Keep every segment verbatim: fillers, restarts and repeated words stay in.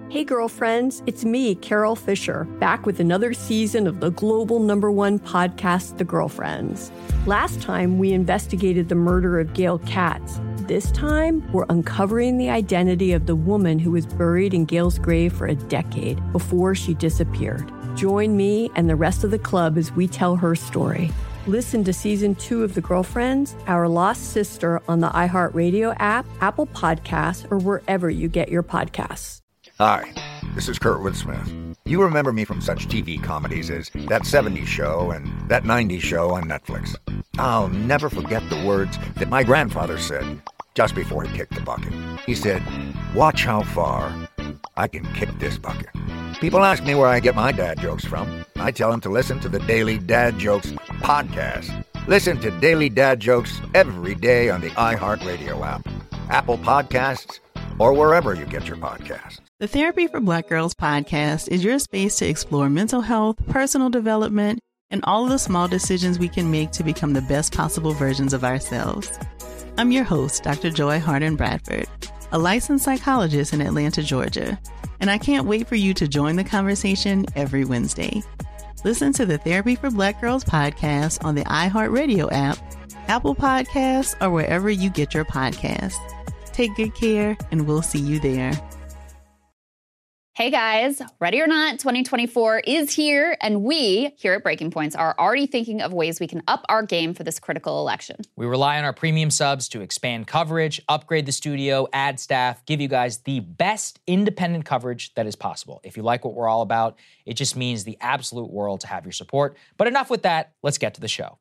Hey girlfriends, it's me, Carol Fisher, back with another season of the global number one podcast, The Girlfriends. Last time, we investigated the murder of Gail Katz. This time, we're uncovering the identity of the woman who was buried in Gail's grave for a decade before she disappeared. Join me and the rest of the club as we tell her story. Listen to season two of The Girlfriends, Our Lost Sister on the iHeartRadio app, Apple Podcasts, or wherever you get your podcasts. Hi, this is Kurtwood Smith. You remember me from such T V comedies as That seventies Show and That nineties Show on Netflix. I'll never forget the words that my grandfather said just before he kicked the bucket. He said, "Watch how far I can kick this bucket." People ask me where I get my dad jokes from. I tell them to listen to the Daily Dad Jokes podcast. Listen to Daily Dad Jokes every day on the iHeartRadio app, Apple Podcasts, or wherever you get your podcasts. The Therapy for Black Girls podcast is your space to explore mental health, personal development, and all of the small decisions we can make to become the best possible versions of ourselves. I'm your host, Doctor Joy Harden Bradford, a licensed psychologist in Atlanta, Georgia, and I can't wait for you to join the conversation every Wednesday. Listen to the Therapy for Black Girls podcast on the iHeartRadio app, Apple Podcasts, or wherever you get your podcasts. Take good care, and we'll see you there. Hey guys, ready or not, twenty twenty-four is here, and we here at Breaking Points are already thinking of ways we can up our game for this critical election. We rely on our premium subs to expand coverage, upgrade the studio, add staff, give you guys the best independent coverage that is possible. If you like what we're all about, it just means the absolute world to have your support. But enough with that, let's get to the show.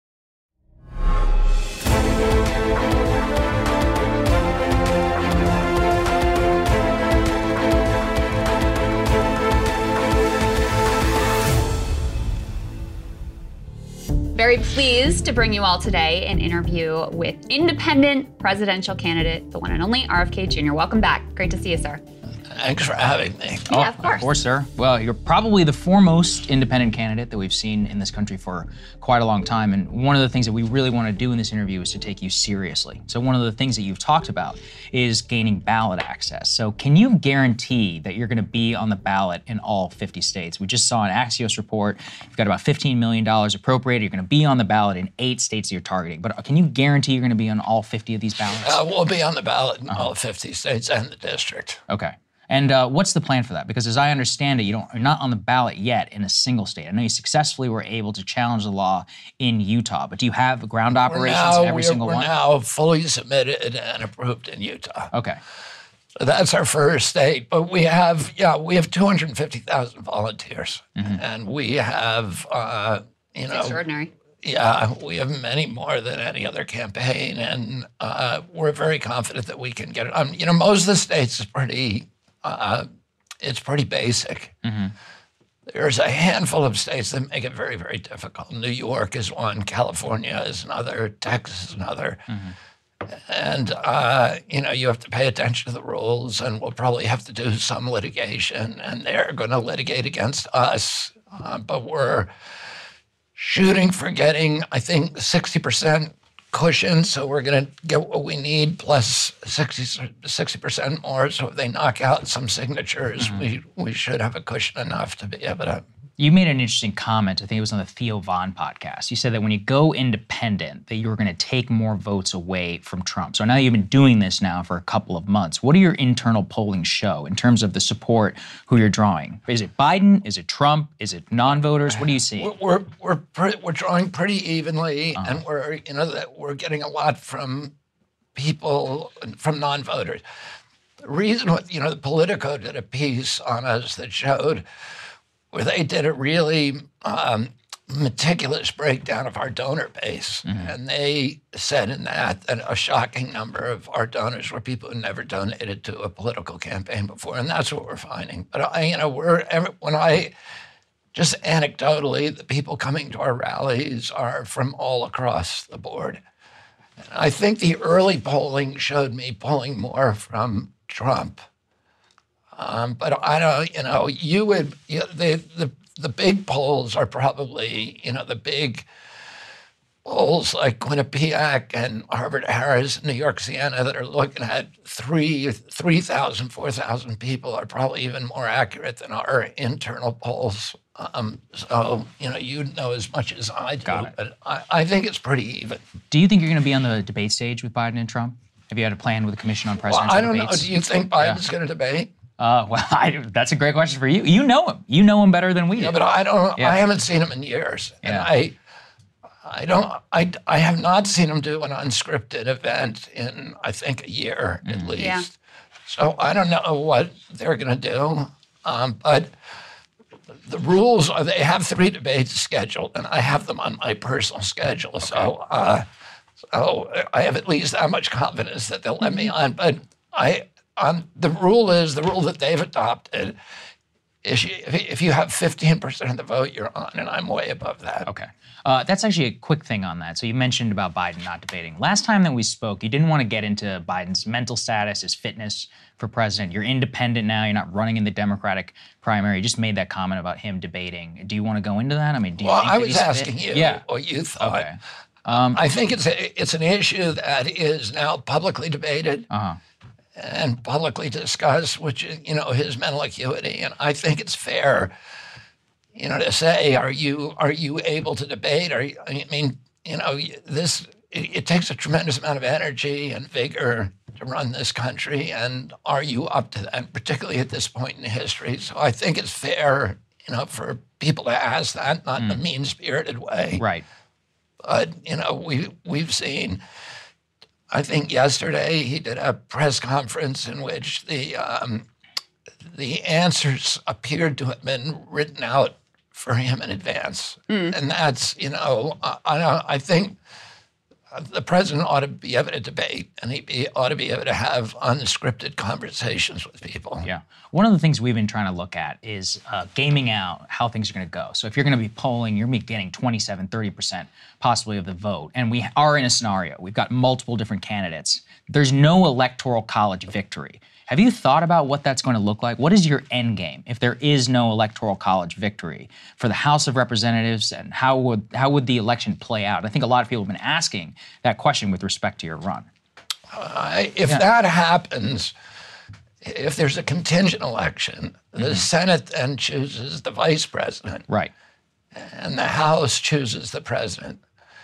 Very pleased to bring you all today an interview with independent presidential candidate, the one and only R F K Junior Welcome back. Great to see you, sir. Thanks for having me. Yeah, oh, of course. Of course, sir. Well, you're probably the foremost independent candidate that we've seen in this country for quite a long time. And one of the things that we really want to do in this interview is to take you seriously. So one of the things that you've talked about is gaining ballot access. So can you guarantee that you're going to be on the ballot in all fifty states? We just saw an Axios report. You've got about fifteen million dollars appropriated. You're going to be on the ballot in eight states that you're targeting. But can you guarantee you're going to be on all fifty of these ballots? Uh, we'll be on the ballot in uh-huh. all fifty states and the district. Okay. And uh, what's the plan for that? Because as I understand it, you don't, you're not on the ballot yet in a single state. I know you successfully were able to challenge the law in Utah, but do you have ground operations now, in every we're, single we're one? We're now fully submitted and approved in Utah. Okay. So that's our first state. But we have, yeah, we have two hundred fifty thousand volunteers. Mm-hmm. And we have, uh, you it's know. extraordinary. Yeah, we have many more than any other campaign. And uh, we're very confident that we can get it. Um, you know, most of the states is pretty... Uh, it's pretty basic. Mm-hmm. There's a handful of states that make it very, very difficult. New York is one, California is another, Texas is another. Mm-hmm. And, uh, you know, you have to pay attention to the rules, and we'll probably have to do some litigation, and they're going to litigate against us. Uh, but we're shooting for getting, I think, sixty percent cushion, so we're going to get what we need plus sixty percent more. So if they knock out some signatures, mm-hmm. we, we should have a cushion enough to be able to. You made an interesting comment. I think it was on the Theo Von podcast. You said that when you go independent, that you were going to take more votes away from Trump. So now you've been doing this now for a couple of months. What do your internal polling show in terms of the support who you're drawing? Is it Biden? Is it Trump? Is it non-voters? What do you see? We're we're we're, pre- we're drawing pretty evenly, uh-huh. and we're you know that we're getting a lot from people from non-voters. The reason, you know, the Politico did a piece on us that showed where they did a really um, meticulous breakdown of our donor base. Mm-hmm. And they said in that that a shocking number of our donors were people who never donated to a political campaign before. And that's what we're finding. But, I, you know, we're when I, just anecdotally, the people coming to our rallies are from all across the board. And I think the early polling showed me polling more from Trump. Um, but I don't, you know, you would, you know, the, the the big polls are probably, you know, the big polls like Quinnipiac and Harvard Harris, New York Siena that are looking at three, three thousand, four thousand people are probably even more accurate than our internal polls. Um, so, you know, you know as much as I do, Got it. but I, I think it's pretty even. Do you think you're going to be on the debate stage with Biden and Trump? Have you had a plan with the Commission on Well, Presidential I don't Debates? know. Do you think Biden's going to debate? Uh, well, I, that's a great question for you. You know him. You know him better than we do. Yeah, but I don't. Yeah. I haven't seen him in years, and Yeah. I, I don't. I, I have not seen him do an unscripted event in I think a year Mm-hmm. at least. Yeah. So I don't know what they're going to do, um, but the rules are they have three debates scheduled, and I have them on my personal schedule. So, uh, so I have at least that much confidence that they'll let me on. But I, um, the rule is the rule that they've adopted. Is you, if you have fifteen percent of the vote, you're on, and I'm way above that. Okay. Uh, that's actually a quick thing on that. So you mentioned about Biden not debating. Last time that we spoke, you didn't want to get into Biden's mental status, his fitness for president. You're independent now. You're not running in the Democratic primary. You just made that comment about him debating. Do you want to go into that? I mean, do you Well, think I that was he's fit? asking you Yeah. what you thought. Okay. Um, I think it's a, it's an issue that is now publicly debated uh-huh. and publicly discussed, which is, you know, his mental acuity. And I think it's fair, you know, to say, are you are you able to debate? Are you, I mean, you know, this it, it takes a tremendous amount of energy and vigor to run this country, and are you up to that, particularly at this point in history? So I think it's fair, you know, for people to ask that, not in a mean-spirited way. Right. But, you know, we, we've seen, I think yesterday he did a press conference in which the um, the answers appeared to have been written out for him in advance. And that's, you know, I, I, I think the president ought to be able to debate, and he be, ought to be able to have unscripted conversations with people. Yeah. One of the things we've been trying to look at is uh, gaming out how things are going to go. So if you're going to be polling, you're getting twenty-seven, thirty percent possibly of the vote. And we are in a scenario. We've got multiple different candidates. There's no electoral college victory. Have you thought about what that's going to look like? What is your end game if there is no electoral college victory for the House of Representatives, and how would how would the election play out? I think a lot of people have been asking that question with respect to your run. Uh, if Yeah. that happens, if there's a contingent election, the Senate then chooses the vice president, Right. and the House chooses the president.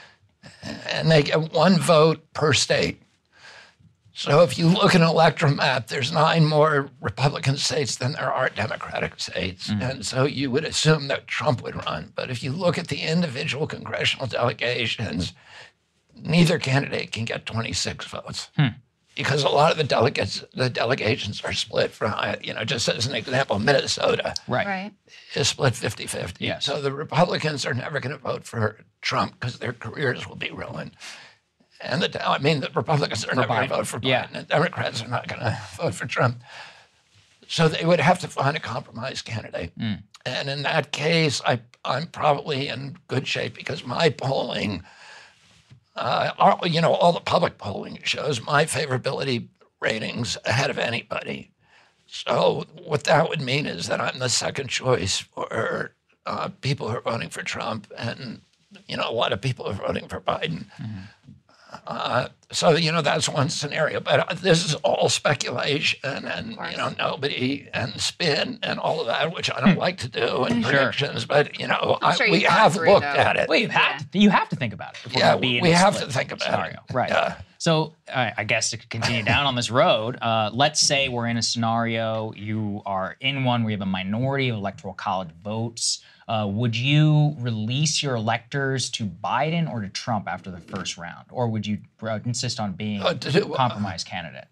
And they get one vote per state. So if you look at an electoral map, there's nine more Republican states than there are Democratic states. And so you would assume that Trump would run. But if you look at the individual congressional delegations, neither candidate can get twenty-six votes. Because a lot of the delegates, the delegations are split from, you know, just as an example, Minnesota Right. Right. is split fifty-fifty. Yes. So the Republicans are never going to vote for Trump because their careers will be ruined. And the, I mean, the Republicans are never going Biden. to vote for Biden. Yeah. And Democrats are not going to vote for Trump. So they would have to find a compromise candidate. Mm. And in that case, I, I'm probably in good shape because my polling, uh, all, you know, all the public polling shows my favorability ratings ahead of anybody. So what that would mean is that I'm the second choice for uh, people who are voting for Trump, and you know a lot of people are voting for Biden. Mm-hmm. Uh, so you know that's one scenario, but this is all speculation and you know nobody and spin and all of that, which I don't like to do and Sure. predictions. But you know I'm I, sure we you've thought have through, looked though. at it. Well, you have to, you have to think about it. If we're Yeah, gonna be in we a have split to think about scenario. it. Right. Yeah. So I I guess to continue down on this road, uh, let's say we're in a scenario, you are in one where you have a minority of electoral college votes. Uh, would you release your electors to Biden or to Trump after the first round? Or would you uh, insist on being Uh, to do- a compromise candidate?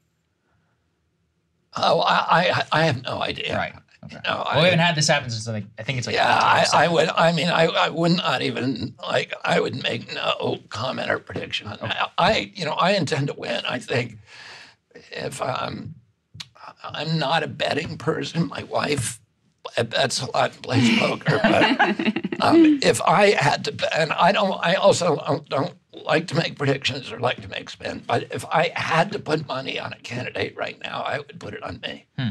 Oh, I, I, I have no idea. Right. Okay. No, well, I- we haven't had this happen since like, I think it's like Yeah, I, eighteen oh seven. I would. I mean, I, I would not even like. I would make no comment or prediction on that. I, you know, I intend to win. I think if um, I'm not a betting person, my wife bets a lot and plays poker. But um, if I had to, bet, and I don't, I also don't, don't like to make predictions or like to make spin. But if I had to put money on a candidate right now, I would put it on me. Hmm.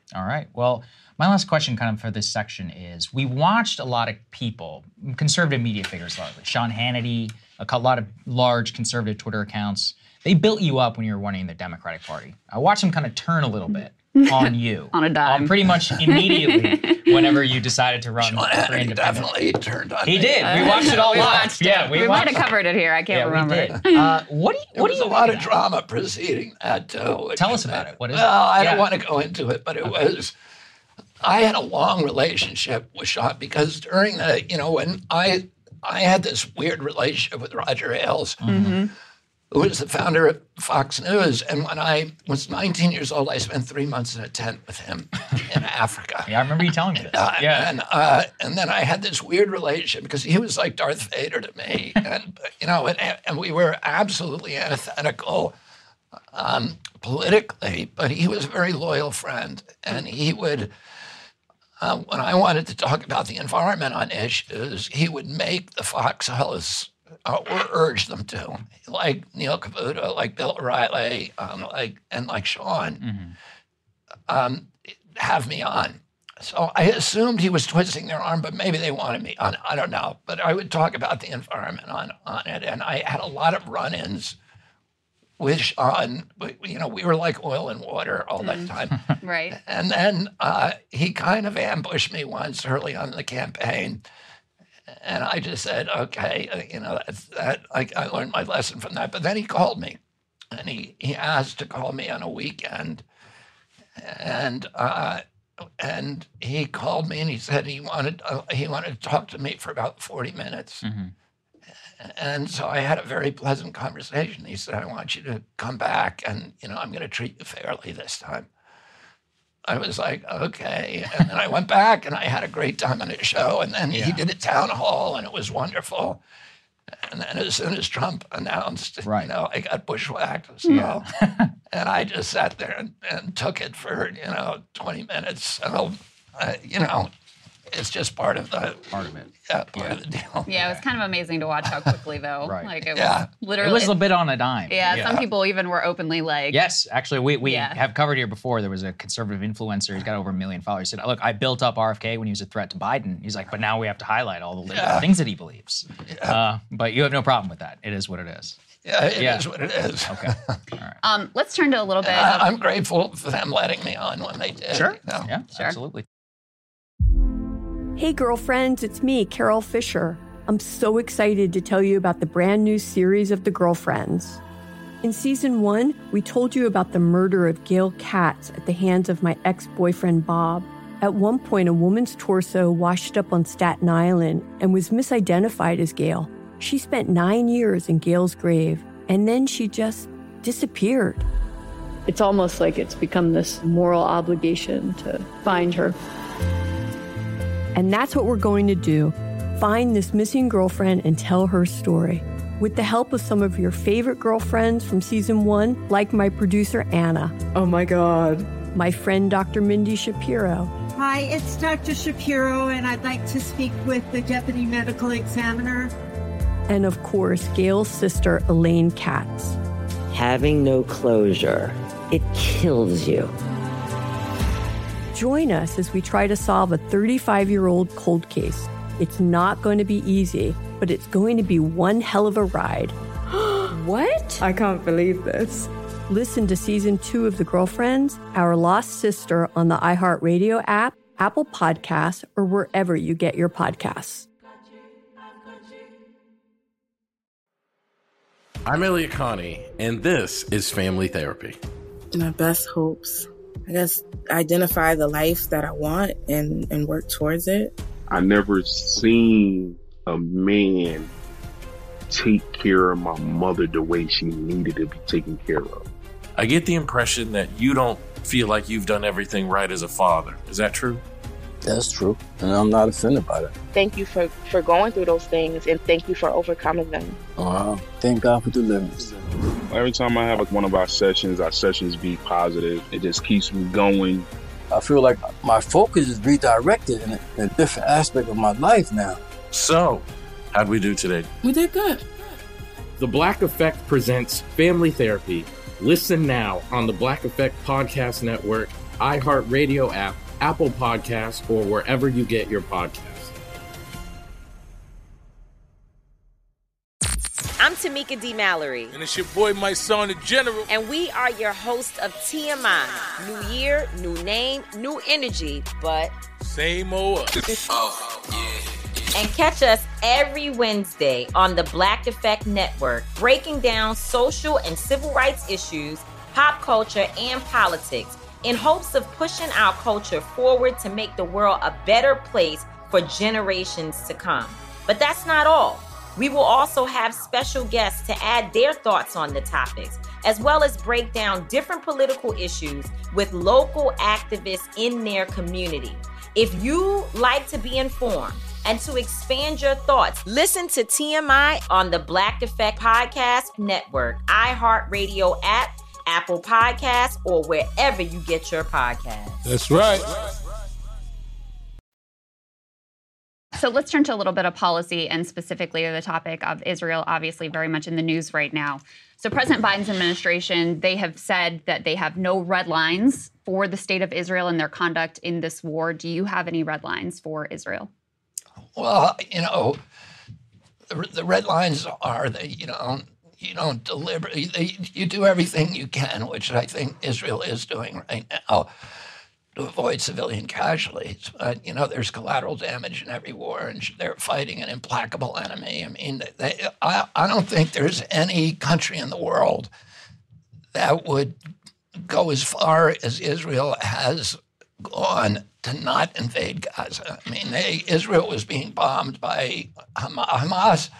All right. Well, my last question kind of for this section is, we watched a lot of people, conservative media figures largely, Sean Hannity, a lot of large conservative Twitter accounts. They built you up when you were running the Democratic Party. I watched them kind of turn a little bit on you. On a dime. Um, pretty much immediately whenever you decided to run Sean for Hannity independent. definitely turned on He me. did. We watched it all We live. watched Yeah, it. we, We watched might have it. covered it here. I can't Yeah, remember. we did. Uh, what do you? There What was do a you lot make of that? drama preceding that, too. which- Tell us about it. What is well, it? I Yeah. don't want to go into it, but it was, I had a long relationship with Sean because during the, you know, when I, I had this weird relationship with Roger Ailes, Mm-hmm. who was the founder of Fox News. And when I was nineteen years old, I spent three months in a tent with him in Africa. Yeah, I remember you telling me this. Uh, yeah. And uh, and then I had this weird relationship because he was like Darth Vader to me, and you know, and, and we were absolutely antithetical um, politically, but he was a very loyal friend, and he would. Uh, when I wanted to talk about the environment on issues, he would make the Fox hosts uh, or urge them to, like Neil Cavuto, like Bill O'Reilly, um, like and like Sean, Mm-hmm. um, have me on. So I assumed he was twisting their arm, but maybe they wanted me on. I don't know. But I would talk about the environment on, on it, and I had a lot of run-ins with Sean. You know, we were like oil and water all that time. Right. And then uh, he kind of ambushed me once early on in the campaign. And I just said, okay, uh, you know, that's that. I, I learned my lesson from that. But then he called me, and he, he asked to call me on a weekend. And uh, and he called me, and he said he wanted uh, he wanted to talk to me for about forty minutes. Mm-hmm. And so I had a very pleasant conversation. He said, I want you to come back, and, you know, I'm going to treat you fairly this time. I was like, okay. And then I went back, and I had a great time on his show. And then Yeah. he did a town hall, and it was wonderful. And then as soon as Trump announced, Right. you know, I got bushwhacked. So, Yeah. and I just sat there and, and took it for, you know, twenty minutes. So, uh, you know, it's just part of the Part of it. yeah, part Yeah. of the deal. Yeah, it was kind of amazing to watch how quickly, though. Right. Like, it Yeah. was It literally. was a bit on a dime. yeah, some people even were openly like. Yes, actually, we, we Yeah. have covered here before. There was a conservative influencer. He's got over a million followers. He said, look, I built up R F K when he was a threat to Biden. He's like, but now we have to highlight all the liberal Yeah. things that he believes. Uh, but you have no problem with that. It is what it is. Yeah, it is Yeah. what it is. Okay. All right. Um, let's turn to a little bit. I- of- I'm grateful for them letting me on when they did. Sure. you know. Yeah, Sure. absolutely. Hey, girlfriends, it's me, Carol Fisher. I'm so excited to tell you about the brand new series of The Girlfriends. In season one, we told you about the murder of Gail Katz at the hands of my ex-boyfriend, Bob. At one point, a woman's torso washed up on Staten Island and was misidentified as Gail. She spent nine years in Gail's grave, and then she just disappeared. It's almost like it's become this moral obligation to find her. And that's what we're going to do. Find this missing girlfriend and tell her story. With the help of some of your favorite girlfriends from season one, like my producer, Anna. Oh my God. My friend, Doctor Mindy Shapiro. Hi, it's Doctor Shapiro, and I'd like to speak with the Deputy Medical Examiner. And of course, Gail's sister, Elaine Katz. Having no closure, it kills you. Join us as we try to solve a thirty-five-year-old cold case. It's not going to be easy, but it's going to be one hell of a ride. What? I can't believe this. Listen to season two of The Girlfriends, Our Lost Sister on the iHeartRadio app, Apple Podcasts, or wherever you get your podcasts. I'm Elliot Connie, and this is Family Therapy. My best hopes, I guess, identify the life that I want and, and work towards it. I never seen a man take care of my mother the way she needed to be taken care of. I get the impression that you don't feel like you've done everything right as a father. Is that true? That's true, and I'm not offended by that. Thank you for, for going through those things, and thank you for overcoming them. Wow. Thank God for deliverance. Every time I have like one of our sessions, our sessions be positive. It just keeps me going. I feel like my focus is redirected in a, in a different aspect of my life now. So, how'd we do today? We did good. The Black Effect presents Family Therapy. Listen now on the Black Effect Podcast Network, iHeartRadio app, Apple Podcasts, or wherever you get your podcasts. I'm Tamika D. Mallory. And it's your boy, my son, the General. And we are your hosts of T M I. New year, new name, new energy, but same old us. Oh, yeah. And catch us every Wednesday on the Black Effect Network, breaking down social and civil rights issues, pop culture, and politics in hopes of pushing our culture forward to make the world a better place for generations to come. But that's not all. We will also have special guests to add their thoughts on the topics, as well as break down different political issues with local activists in their community. If you like to be informed and to expand your thoughts, listen to T M I on the Black Effect Podcast Network, iHeartRadio app, Apple Podcasts, or wherever you get your podcasts. That's right. So let's turn to a little bit of policy and specifically the topic of Israel, obviously very much in the news right now. So President Biden's administration, they have said that they have no red lines for the state of Israel and their conduct in this war. Do you have any red lines for Israel? Well, you know, the, the red lines are that, you know, you don't deliver, you, you do everything you can, which I think Israel is doing right now, to avoid civilian casualties. But, you know, there's collateral damage in every war, and they're fighting an implacable enemy. I mean, they, I, I don't think there's any country in the world that would go as far as Israel has gone to not invade Gaza. I mean, they, Israel was being bombed by Hamas. Hamas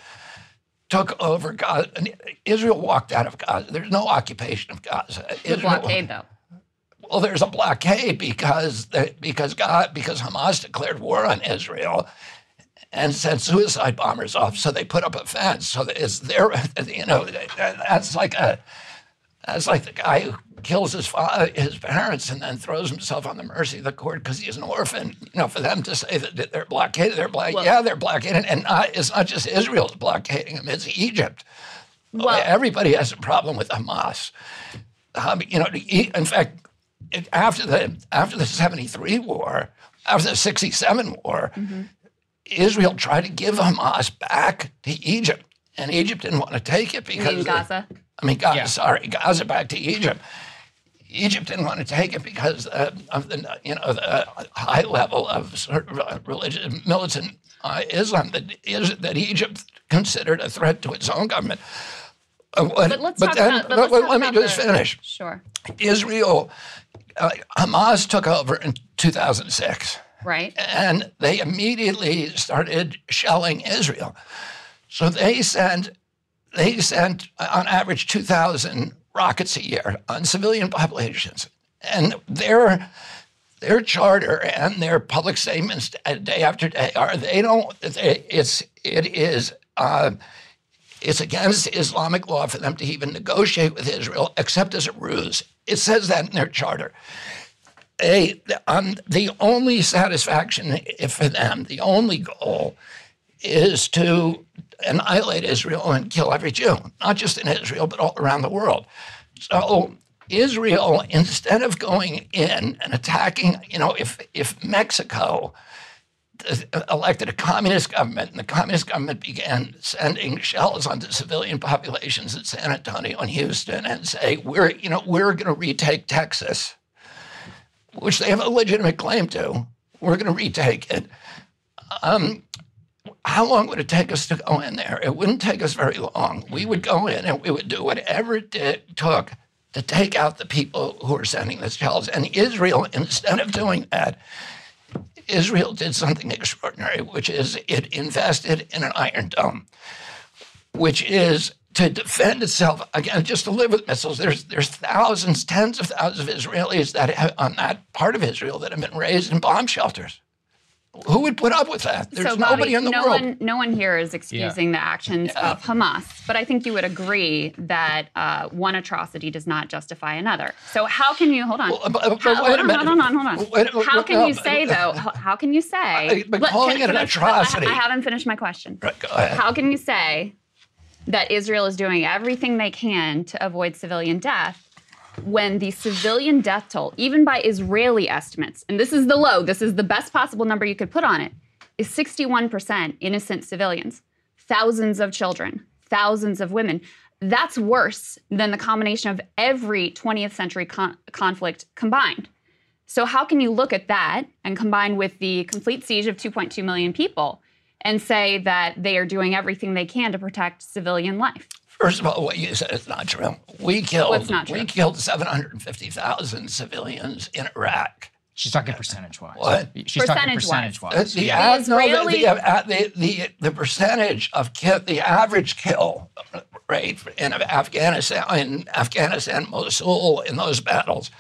took over Gaza. Israel walked out of Gaza. There's no occupation of Gaza. The blockade, though. Well, there's a blockade because the, because God because Hamas declared war on Israel and sent suicide bombers off. So they put up a fence. So that it's their, you know, that's like a that's like the guy who kills his father, his parents, and then throws himself on the mercy of the court because he's an orphan. You know, for them to say that they're blockaded, they're blockaded. Well, yeah, they're blockaded, and not, it's not just Israel's blockading them; it's Egypt. Well, everybody has a problem with Hamas. Um, you know, in fact. It, after the after the seventy-three war, after the sixty-seven war, mm-hmm. Israel tried to give Hamas back to Egypt, and Egypt didn't want to take it because you mean Gaza. The, I mean, Gaza. Yeah. Sorry, Gaza back to Egypt. Egypt didn't want to take it because uh, of the you know the high level of sort of religious militant uh, Islam that is that Egypt considered a threat to its own government. Uh, what, but let's but talk then, about. But let, let's talk let me about just the, finish. Sure. Israel. Uh, Hamas took over in two thousand six. Right. And they immediately started shelling Israel. So they sent, they sent on average two thousand rockets a year on civilian populations. And their, their charter and their public statements day after day are they don't, they, it's, it is, uh, it's against Islamic law for them to even negotiate with Israel, except as a ruse. It says that in their charter. They, um, the only satisfaction for them, the only goal, is to annihilate Israel and kill every Jew, not just in Israel, but all around the world. So Israel, instead of going in and attacking, you know, if if Mexico elected a communist government, and the communist government began sending shells onto civilian populations in San Antonio and Houston and say, we're, you know, we're going to retake Texas, which they have a legitimate claim to. We're going to retake it. Um, how long would it take us to go in there? It wouldn't take us very long. We would go in and we would do whatever it did, took to take out the people who are sending the shells. And Israel, instead of doing that, Israel did something extraordinary, which is it invested in an Iron Dome, which is to defend itself again, just to live with missiles. There's there's thousands, tens of thousands of Israelis that have, on that part of Israel that have been raised in bomb shelters. Who would put up with that? There's so, Bobby, nobody in the no world. One, no one here is excusing yeah. the actions yeah. of Hamas, but I think you would agree that uh, one atrocity does not justify another. So how can you, hold on. Well, but, but how, wait hold, a on minute. hold on, hold on, hold on. Wait, how can no, you say, though, how can you say. But calling can, it an atrocity. I, I haven't finished my question. Right, go ahead. How can you say that Israel is doing everything they can to avoid civilian death when the civilian death toll, even by Israeli estimates, and this is the low, this is the best possible number you could put on it, is sixty-one percent innocent civilians, thousands of children, thousands of women. That's worse than the combination of every twentieth century con- conflict combined. So how can you look at that and combine with the complete siege of two point two million people and say that they are doing everything they can to protect civilian life? First of all, what you said is not true. We killed, What's not true? We killed seven hundred fifty thousand civilians in Iraq. She's talking percentage-wise. What? She's talking percentage-wise. The, Yeah. the, Israeli... no, the, the, the, the percentage of kill, the average kill rate in Afghanistan, in Afghanistan, Mosul, in those battles,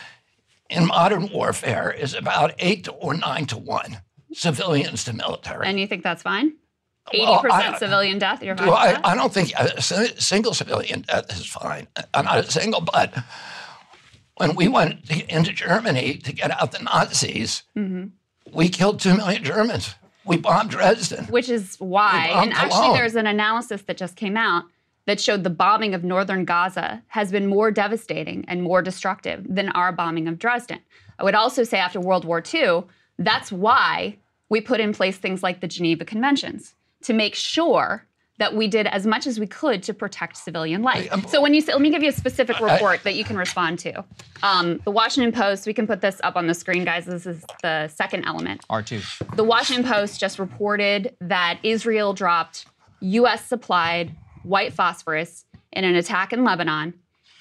in modern warfare is about eight to, or nine to one, civilians to military. And you think that's fine? eighty Well, percent I- civilian death, you're fine Do with I, that? I don't think a si- single civilian death is fine. I'm not a single, but when we went to, into Germany to get out the Nazis, Mm-hmm. we killed two million Germans. We bombed Dresden. Which is why, We bombed and actually Cologne. there's an analysis that just came out that showed the bombing of northern Gaza has been more devastating and more destructive than our bombing of Dresden. I would also say after World War Two, that's why we put in place things like the Geneva Conventions, to make sure that we did as much as we could to protect civilian life. So when you say, let me give you a specific report that you can respond to. Um, the Washington Post, we can put this up on the screen, guys. This is the second element. R two. The Washington Post just reported that Israel dropped U S supplied white phosphorus in an attack in Lebanon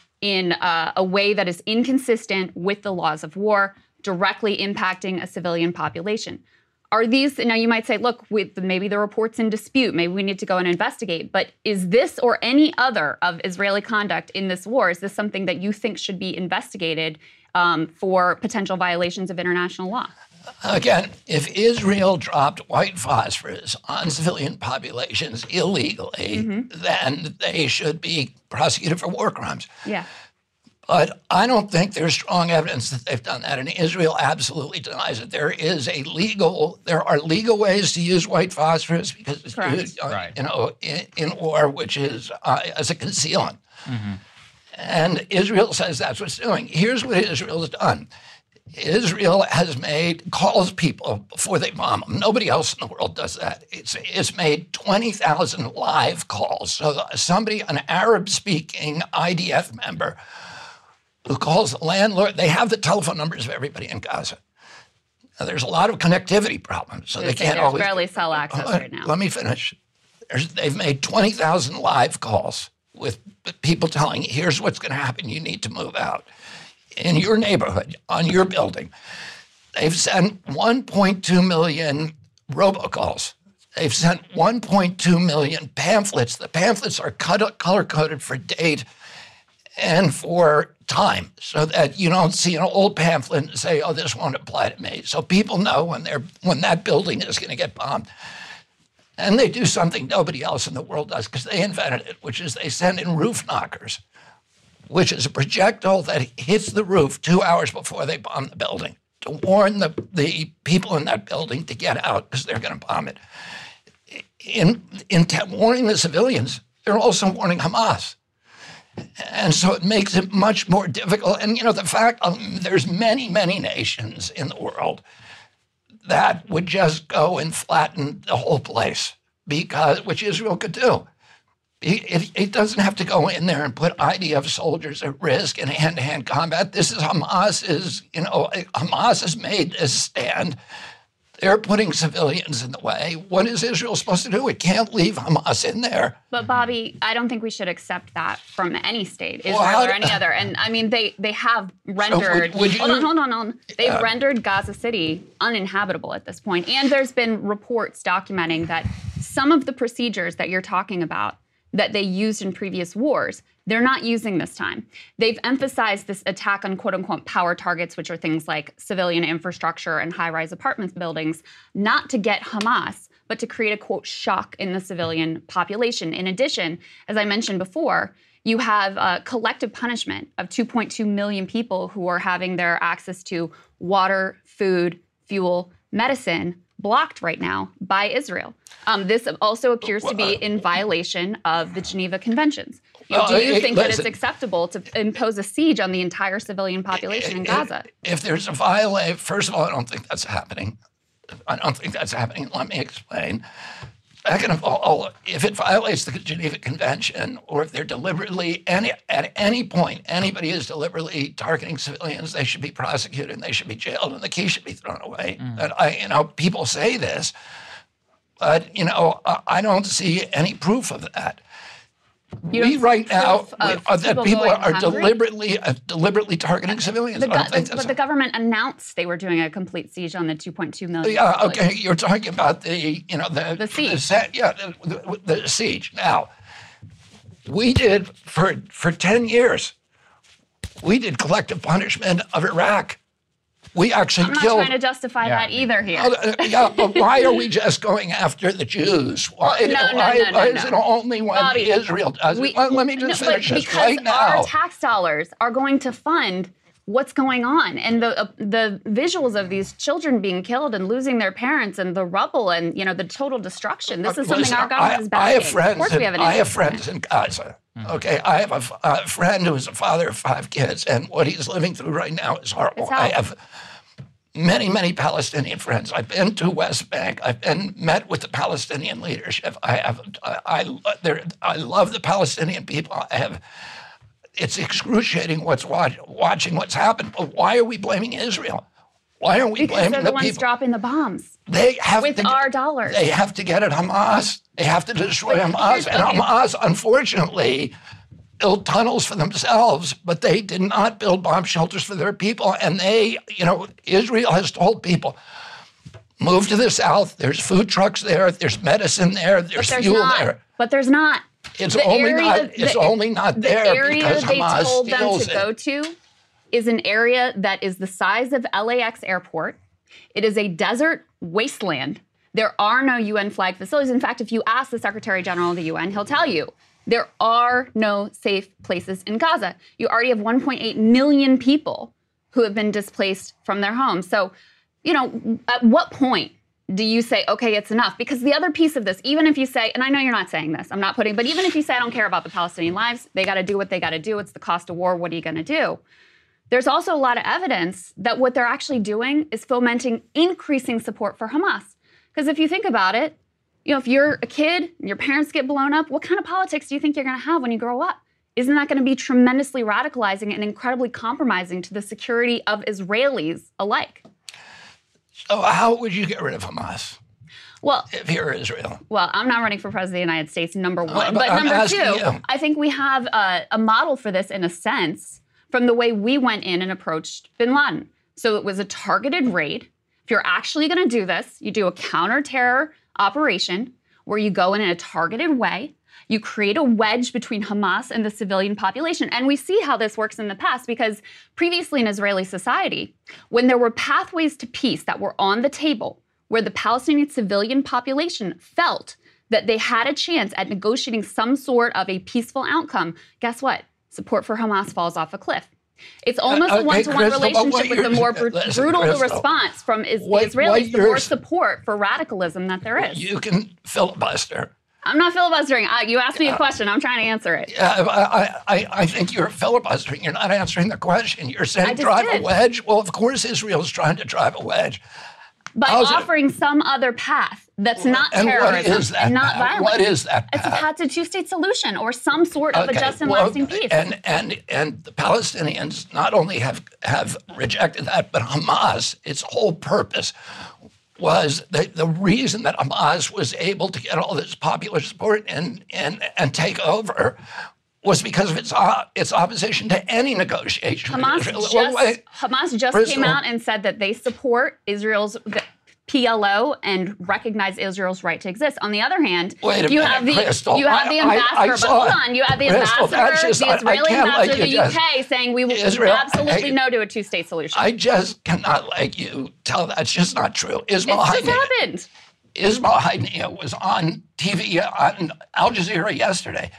in uh, a way that is inconsistent with the laws of war, directly impacting a civilian population. Are these, now you might say, look, with maybe the report's in dispute, maybe we need to go and investigate, but is this or any other of Israeli conduct in this war, is this something that you think should be investigated um, for potential violations of international law? Again, if Israel dropped white phosphorus on civilian populations illegally, Mm-hmm. then they should be prosecuted for war crimes. Yeah. But I don't think there's strong evidence that they've done that, and Israel absolutely denies it. There is a legal, there are legal ways to use white phosphorus because it's Correct. used, uh, Right. you know, in, in war, which is uh, as a concealant. Mm-hmm. And Israel says that's what it's doing. Here's what Israel has done. Israel has made, calls people before they bomb them. Nobody else in the world does that. It's, it's made twenty thousand live calls. So somebody, an Arab-speaking I D F member, who calls the landlord, they have the telephone numbers of everybody in Gaza. Now, there's a lot of connectivity problems, so they can't There's always... barely cell access Let- right now. Let me finish. There's, they've made twenty thousand live calls with people telling, here's what's going to happen, you need to move out. In your neighborhood, on your building. They've sent one point two million robocalls. They've sent one point two million pamphlets. The pamphlets are color-coded for date and for time, so that you don't see an old pamphlet and say, oh, this won't apply to me. So people know when they're when that building is going to get bombed. And they do something nobody else in the world does because they invented it, which is they send in roof knockers, which is a projectile that hits the roof two hours before they bomb the building to warn the, the people in that building to get out because they're going to bomb it. In, in te- warning the civilians, they're also warning Hamas. And so it makes it much more difficult. And, you know, the fact um, there's many, many nations in the world that would just go and flatten the whole place, because which Israel could do. It, it, it doesn't have to go in there and put I D F soldiers at risk in hand-to-hand combat. This is Hamas is, you know, Hamas has made this stand. They're putting civilians in the way. What is Israel supposed to do? It can't leave Hamas in there. But Bobby, I don't think we should accept that from any state, Israel Well, how- or any other. And I mean, they they have rendered. would you- hold on, hold on, hold on. They've Yeah. rendered Gaza City uninhabitable at this point. And there's been reports documenting that some of the procedures that you're talking about that they used in previous wars, they're not using this time. They've emphasized this attack on quote-unquote power targets, which are things like civilian infrastructure and high-rise apartment buildings, not to get Hamas, but to create a, quote, shock in the civilian population. In addition, as I mentioned before, you have a collective punishment of two point two million people who are having their access to water, food, fuel, medicine blocked right now by Israel. Um, this also appears to be in violation of the Geneva Conventions. You know, do you uh, think listen, that it's acceptable to impose a siege on the entire civilian population in Gaza? If, if there's a violation, first of all, I don't think that's happening. I don't think that's happening. Let me explain. Second of all, if it violates the Geneva Convention, or if they're deliberately, any at any point, anybody is deliberately targeting civilians, they should be prosecuted and they should be jailed and the key should be thrown away. Mm. And I, you know, people say this, but you know, I don't see any proof of that. You we right now we, uh, that people people are hungry? deliberately uh, deliberately targeting civilians. The go- I don't think the, that's but the government announced they were doing a complete siege on the two point two million. Yeah, okay. You're talking about the, you know, the the siege. The, yeah, the, the, the siege. Now, we did for for ten years. We did collective punishment of Iraq. We actually I'm not killed. trying to justify Yeah. that either here. Uh, yeah, but why are we just going after the Jews? Why, Well, no, no, why, no, no, why no. is it only when Bobby, Israel does it? we- Well, let me just no, but finish this because right now. our tax dollars are going to fund what's going on, and the uh, the visuals of these children being killed and losing their parents, and the rubble, and you know the total destruction. This is something Listen, our government I, is I backing. have friends. Of course, in, we have an I have interest. friends in Gaza. Okay, I have a, f- a friend who is a father of five kids, and what he's living through right now is horrible. It's I hell. have many, many Palestinian friends. I've been to West Bank. I've been met with the Palestinian leadership. I have. I I, there- I love the Palestinian people. I have. It's excruciating what's watch, watching what's happened. But why are we blaming Israel? Why are we Because blaming they're the, the ones people? dropping the bombs. They have with to, our dollars. They have to get at Hamas. They have to destroy But Hamas. here's- And okay. Hamas, unfortunately, built tunnels for themselves, but they did not build bomb shelters for their people. And they, you know, Israel has told people, move to the south. There's food trucks there. There's medicine there. There's, But there's fuel not. there. But there's not. It's The only area- not. It's the- only not the there area because they Hamas told them steals to it. go to is an area that is the size of L A X airport. It is a desert wasteland. There are no U N flag facilities. In fact, if you ask the Secretary General of the U N, he'll tell you there are no safe places in Gaza. You already have one point eight million people who have been displaced from their homes. So, you know, at what point do you say, okay, it's enough? Because the other piece of this, even if you say, and I know you're not saying this, I'm not putting, but even if you say, I don't care about the Palestinian lives, they got to do what they got to do. It's the cost of war. What are you going to do? There's also a lot of evidence that what they're actually doing is fomenting increasing support for Hamas. Because if you think about it, you know, if you're a kid and your parents get blown up, what kind of politics do you think you're going to have when you grow up? Isn't that going to be tremendously radicalizing and incredibly compromising to the security of Israelis alike? So how would you get rid of Hamas Well, if you're Israel? Well, I'm not running for president of the United States, number one. Uh, but but I'm number asking two, you. I think we have a, a model for this in a sense from the way we went in and approached bin Laden. So it was a targeted raid. If you're actually going to do this, you do a counter-terror operation where you go in in a targeted way. You create a wedge between Hamas and the civilian population. And we see how this works in the past because previously in Israeli society, when there were pathways to peace that were on the table, where the Palestinian civilian population felt that they had a chance at negotiating some sort of a peaceful outcome, guess what? Support for Hamas falls off a cliff. It's almost Uh, a okay, one-to-one Crystal, but what relationship with the you're- more br- listen, brutal the Crystal, response from is- what- the Israelis, what the you're more s- support for radicalism that there is. You can filibuster. I'm not filibustering. I, you asked me a question. I'm trying to answer it. Yeah, I, I, I think you're filibustering. You're not answering the question. You're I saying just drive did. a wedge. Well, of course Israel's trying to drive a wedge. By How's it- offering some other path that's not and what terrorism is that and not path? violence. What is that It's a path? path to a two-state solution or some sort of a just and well, lasting peace. And and and the Palestinians not only have have rejected that, but Hamas, its whole purpose was the, the reason that Hamas was able to get all this popular support and and and take over was because of its uh, its opposition to any negotiation. with Hamas Israel. just, Well, wait, Hamas just Crystal. came out and said that they support Israel's the P L O and recognize Israel's right to exist. On the other hand, Wait a you minute, have the Crystal. you have the I- I- ambassador. I but saw hold it. on, you have the Crystal, that's ambassador, just- the I- I Israeli can't let ambassador to the you U just- K, saying we will Israel, absolutely hey, no to a two-state solution. I just cannot let you tell that's just not true. Ismail It's just Haniyeh- happened. Ismail Haniyeh was on T V on Al Jazeera yesterday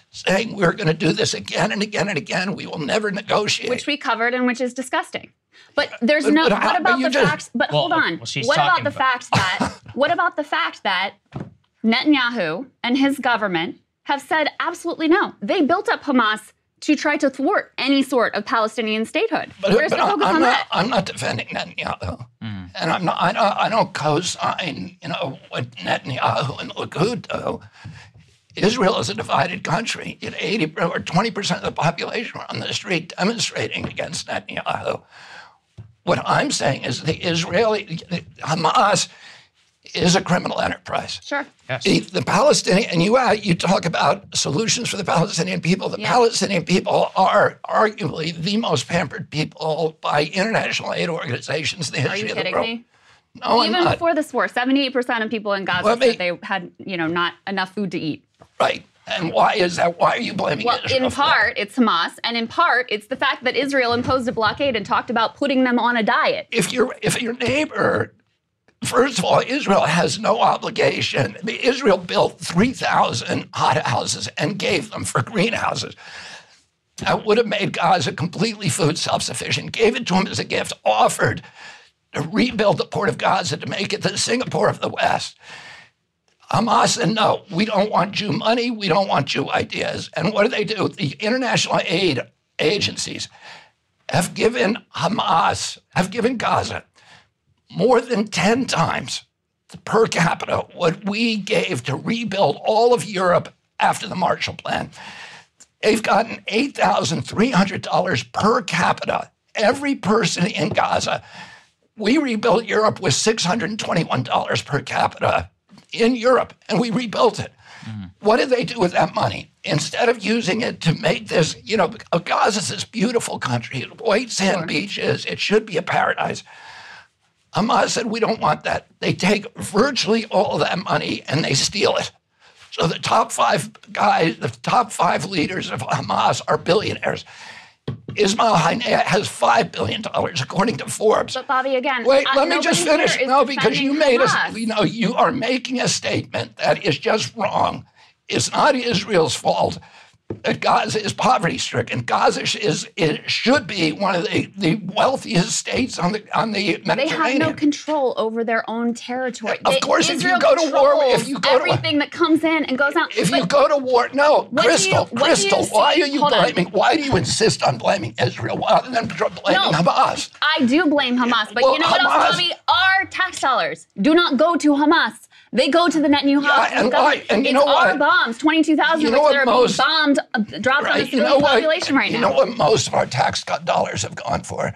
saying we're going to do this again and again and again. We will never negotiate. Which we covered and which is disgusting. But there's But- no. but how- what about but you the just- fact? But Well, hold on. well, she's what about talking the about- fact that? What about the fact that Netanyahu and his government have said absolutely no? They built up Hamas to try to thwart any sort of Palestinian statehood. But, Where's but the I'm, focus I'm on not. that? I'm not defending Netanyahu, and I'm not. I don't, I don't co-sign. You know what Netanyahu and Likud do. Israel is a divided country. You know, eighty or twenty percent of the population were on the street demonstrating against Netanyahu. What I'm saying is the Israeli Hamas is a criminal enterprise. Sure. Yes. The, the Palestinian, and you uh, you talk about solutions for the Palestinian people. The Yeah. Palestinian people are arguably the most pampered people by international aid organizations in the Are history you of the kidding world. me? No, I'm Even not. before this war, seventy-eight percent of people in Gaza Let me- said they had, you know, not enough food to eat. Right. And why is that? Why are you blaming Well, Israel? in for that? part, it's Hamas, and in part, it's the fact that Israel imposed a blockade and talked about putting them on a diet. If your if your neighbor, first of all, Israel has no obligation. I mean, Israel built three thousand hothouses and gave them for greenhouses. That would have made Gaza completely food self-sufficient, gave it to them as a gift, offered to rebuild the port of Gaza to make it the Singapore of the West. Hamas said, no, we don't want Jew money, we don't want Jew ideas. And what do they do? The international aid agencies have given Hamas, have given Gaza more than ten times per capita what we gave to rebuild all of Europe after the Marshall Plan. They've gotten eight thousand three hundred dollars per capita, every person in Gaza. We rebuilt Europe with six hundred twenty-one dollars per capita in Europe, and we rebuilt it. Mm-hmm. What did they do with that money? Instead of using it to make this, you know, Gaza is this beautiful country, white sand Sure. beaches, it should be a paradise. Hamas said, we don't want that. They take virtually all of that money and they steal it. So the top five guys, the top five leaders of Hamas are billionaires. Ismail Haniyeh has five billion dollars, according to Forbes. But Bobby, again, Wait, uh, let me just nobody finish. here is No, because you defending made us, Hamas. you know, you are making a statement that is just wrong. It's not Israel's fault that Gaza is poverty-stricken. Gaza is, it should be one of the, the wealthiest states on the on the They Mediterranean. have no control over their own territory. Of They- course, if you Israel go to war, if controls you go to- everything that comes in and goes out. If But you go to war, no, what do Crystal, you- what do Crystal, you why see- are you hold on. blaming? Why do you insist on blaming Israel rather than blaming No. Hamas? I do blame Hamas, but Well, you know what Hamas- else, Bobby? Our tax dollars do not go to Hamas. They go to the Netanyahu Yeah, and government. why- and you it's know our what? bombs, twenty-two thousand You of know which what that are being most- bombed, uh, dropped on the Right, you civilian know what? population right you now. know what most of our tax cut dollars have gone for?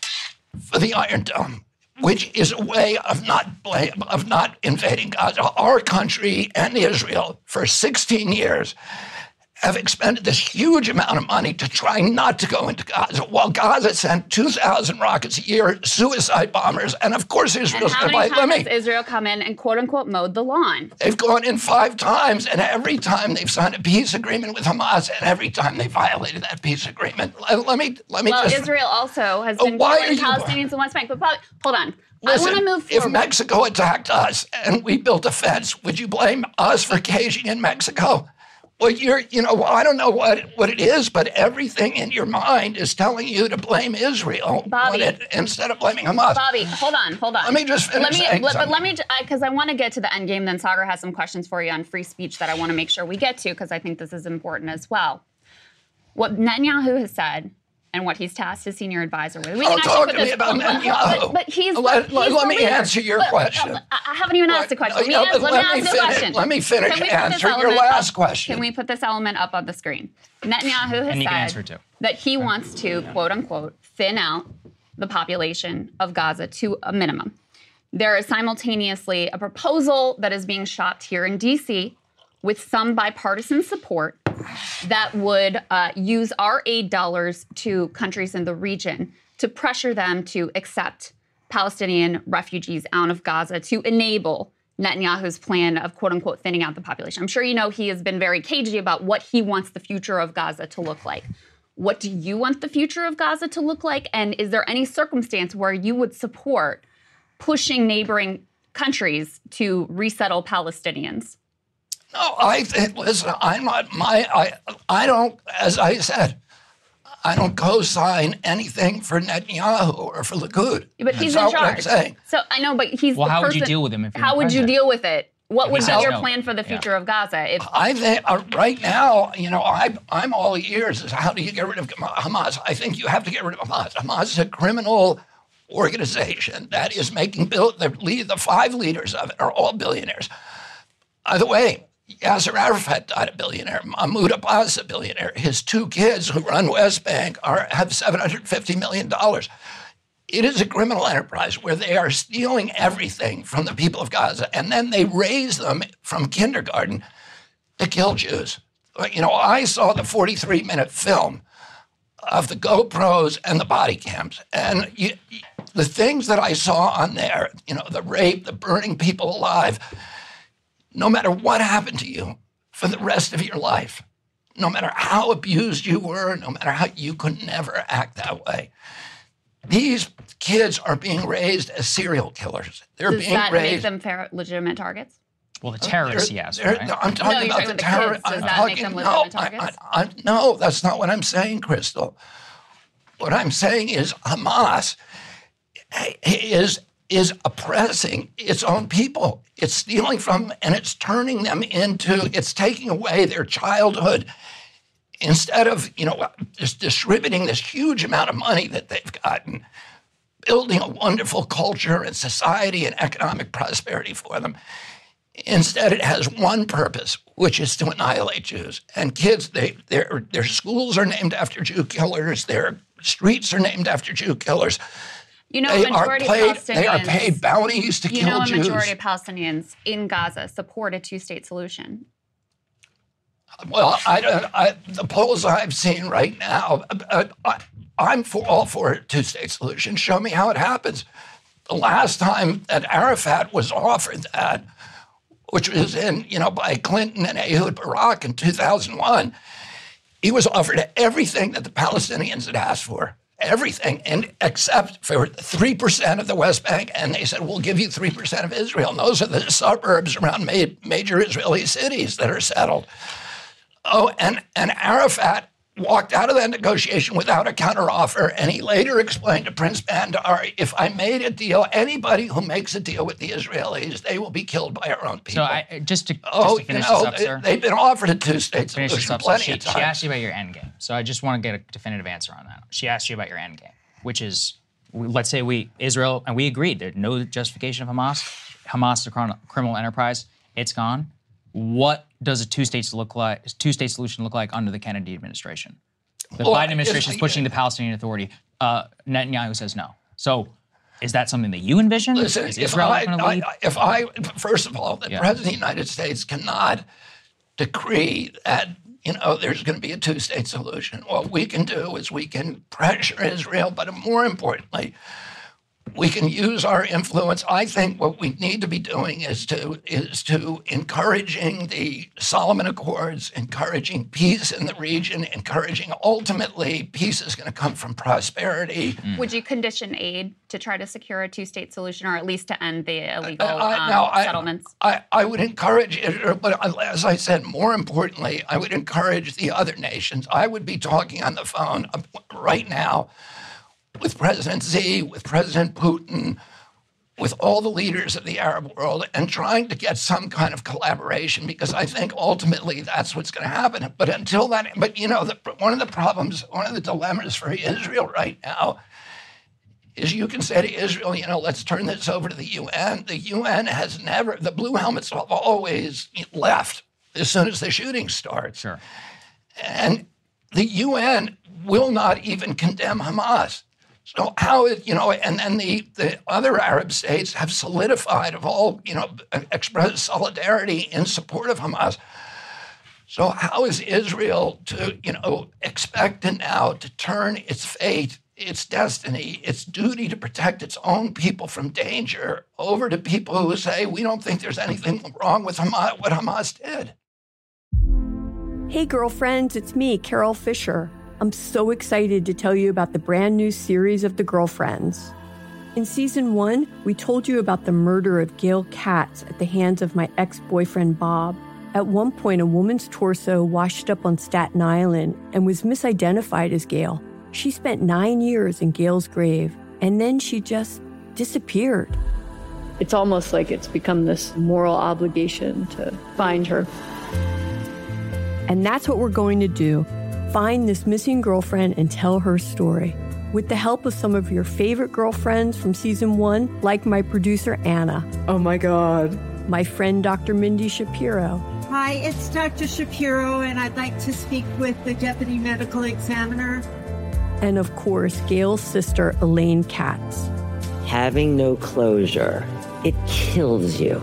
For the Iron Dome, which is a way of not blame, of not invading Gaza. Our country and Israel for sixteen years have expended this huge amount of money to try not to go into Gaza, while Gaza sent two thousand rockets a year, suicide bombers, and of course And Israel's how going to many fight. Let times me. has Israel come in and quote-unquote mowed the lawn? They've gone in five times, and every time they've signed a peace agreement with Hamas, and every time they violated that peace agreement. Let, let me let me Well, just. Israel also has Oh, been why killing are you- Palestinians in West Bank. But Bobby, hold on. Listen, I want to move if forward. Mexico attacked us and we built a fence, would you blame us for caging in Mexico? Well, you're, you know, I don't know what what it is, but everything in your mind is telling you to blame Israel Bobby. when it, instead of blaming Hamas. Bobby, hold on, hold on. Let me just finish Let me, saying let, but something. let me, because I want to get to the end game. Then Sagar has some questions for you on free speech that I want to make sure we get to, because I think this is important as well. What Netanyahu has said and what he's tasked his senior advisor with. We Oh, can actually talk put to me this, about but, Netanyahu. But, but he's Let- the, let- he's let the me leader. answer your But- question. I I haven't even asked the question. Let me, Yeah, ask, but let me let ask me the finish- question. let me finish Can we put this answering your element last up- question. Can we put this element up on the screen? Netanyahu has And you can answer said it too. that he wants to, quote unquote, thin out the population of Gaza to a minimum. There is simultaneously a proposal that is being shopped here in D C with some bipartisan support that would uh, use our aid dollars to countries in the region to pressure them to accept Palestinian refugees out of Gaza to enable Netanyahu's plan of, quote unquote, thinning out the population. I'm sure you know he has been very cagey about what he wants the future of Gaza to look like. What do you want the future of Gaza to look like? And is there any circumstance where you would support pushing neighboring countries to resettle Palestinians? No, I think, listen, I'm not, my, I, I don't, as I said, I don't co-sign anything for Netanyahu or for Likud. But he's That's in not what I'm charge. saying. So I know, but he's Well, the how would person, you deal with him if you're How the would you president? deal with it? What If would he be says your no. plan for the Yeah. future of Gaza? If I think uh, right now, you know, I, I'm all ears. Is how do you get rid of Hamas? I think you have to get rid of Hamas. Hamas is a criminal organization that is making bill. The lead, the five leaders of it are all billionaires. By the way, Yasser Arafat died a billionaire. Mahmoud Abbas a billionaire. His two kids who run West Bank are have seven hundred fifty million dollars. It is a criminal enterprise where they are stealing everything from the people of Gaza, and then they raise them from kindergarten to kill Jews. You know, I saw the forty-three minute film of the GoPros and the body cams, and you, the things that I saw on there, you know, the rape, the burning people alive, no matter what happened to you for the rest of your life, no matter how abused you were, no matter how you could never act that way. These kids are being raised as serial killers. They're does being that make raised. them fair, legitimate targets? Well, the terrorists, They're- yes, they're- right? no, I'm talking No, you're about talking the about the terror. kids. Does I'm that talking, make them no, legitimate I, targets? I, I, no, that's not what I'm saying, Crystal. What I'm saying is Hamas is is oppressing its own people. It's stealing from and it's turning them into, it's taking away their childhood. Instead of, you know, just distributing this huge amount of money that they've gotten, building a wonderful culture and society and economic prosperity for them. Instead, it has one purpose, which is to annihilate Jews. And kids, they, their, their schools are named after Jew killers. Their streets are named after Jew killers. You know, they a majority are paid, of Palestinians. They are paid bounties to you kill know, a Jews. majority of Palestinians in Gaza support a two-state solution. Well, I, don't- I, the polls I've seen right now, uh, I, I'm for all for a two-state solution. Show me how it happens. The last time that Arafat was offered that, which was in, you know, by Clinton and Ehud Barak in two thousand one, he was offered everything that the Palestinians had asked for, everything, and except for three percent of the West Bank, and they said, we'll give you three percent of Israel. And those are the suburbs around ma- major Israeli cities that are settled. Oh, and, and Arafat walked out of that negotiation without a counteroffer, and he later explained to Prince Bandar, if I made a deal, anybody who makes a deal with the Israelis, they will be killed by our own people. So I, just to, just oh, to you finish know, this up, they, sir. they've been offered a two-state Finish this solution up. So plenty she, of she times. asked you about your end game. So I just want to get a definitive answer on that. She asked you about your end game, which is, let's say we, Israel, and we agreed there's no justification of Hamas. Hamas is a chron- criminal enterprise. It's gone. What does a two-state look like? Two-state solution look like under the Kennedy administration? The Well, Biden administration if- is pushing the Palestinian Authority. Uh, Netanyahu says no. So is that something that you envision? Listen, is if Israel I, going to lead? I, if I, first of all, the Yeah. President of the United States cannot decree that, you know, there's going to be a two-state solution. What we can do is we can pressure Israel, but more importantly, we can use our influence. I think what we need to be doing is to is to encouraging the Solomon Accords, encouraging peace in the region, encouraging ultimately peace is going to come from prosperity. Would you condition aid to try to secure a two-state solution, or at least to end the illegal I- um, no, I- settlements? I, I would encourage it, but as I said, more importantly, I would encourage the other nations. I would be talking on the phone right now with President Xi, with President Putin, with all the leaders of the Arab world, and trying to get some kind of collaboration, because I think ultimately that's what's going to happen. But until that, but you know, the, one of the problems, one of the dilemmas for Israel right now is you can say to Israel, you know, let's turn this over to the U N. The U N has never, the Blue Helmets have always left as soon as the shooting starts. Sure. And the U N will not even condemn Hamas. So how is, you know, and then the, the other Arab states have solidified, have all, you know, expressed solidarity in support of Hamas. So how is Israel to, you know, expected now to turn its fate, its destiny, its duty to protect its own people from danger over to people who say, we don't think there's anything wrong with Hamas, what Hamas did? Hey, girlfriends, it's me, Carol Fisher. I'm so excited to tell you about the brand new series of The Girlfriends. In season one, we told you about the murder of Gail Katz at the hands of my ex-boyfriend, Bob. At one point, a woman's torso washed up on Staten Island and was misidentified as Gail. She spent nine years in Gail's grave, and then she just disappeared. It's almost like it's become this moral obligation to find her. And that's what we're going to do. Find this missing girlfriend and tell her story. With the help of some of your favorite girlfriends from season one, like my producer, Anna. Oh my God. My friend, Doctor Mindy Shapiro. Hi, it's Doctor Shapiro, and I'd like to speak with the Deputy Medical Examiner. And of course, Gail's sister, Elaine Katz. Having no closure, it kills you.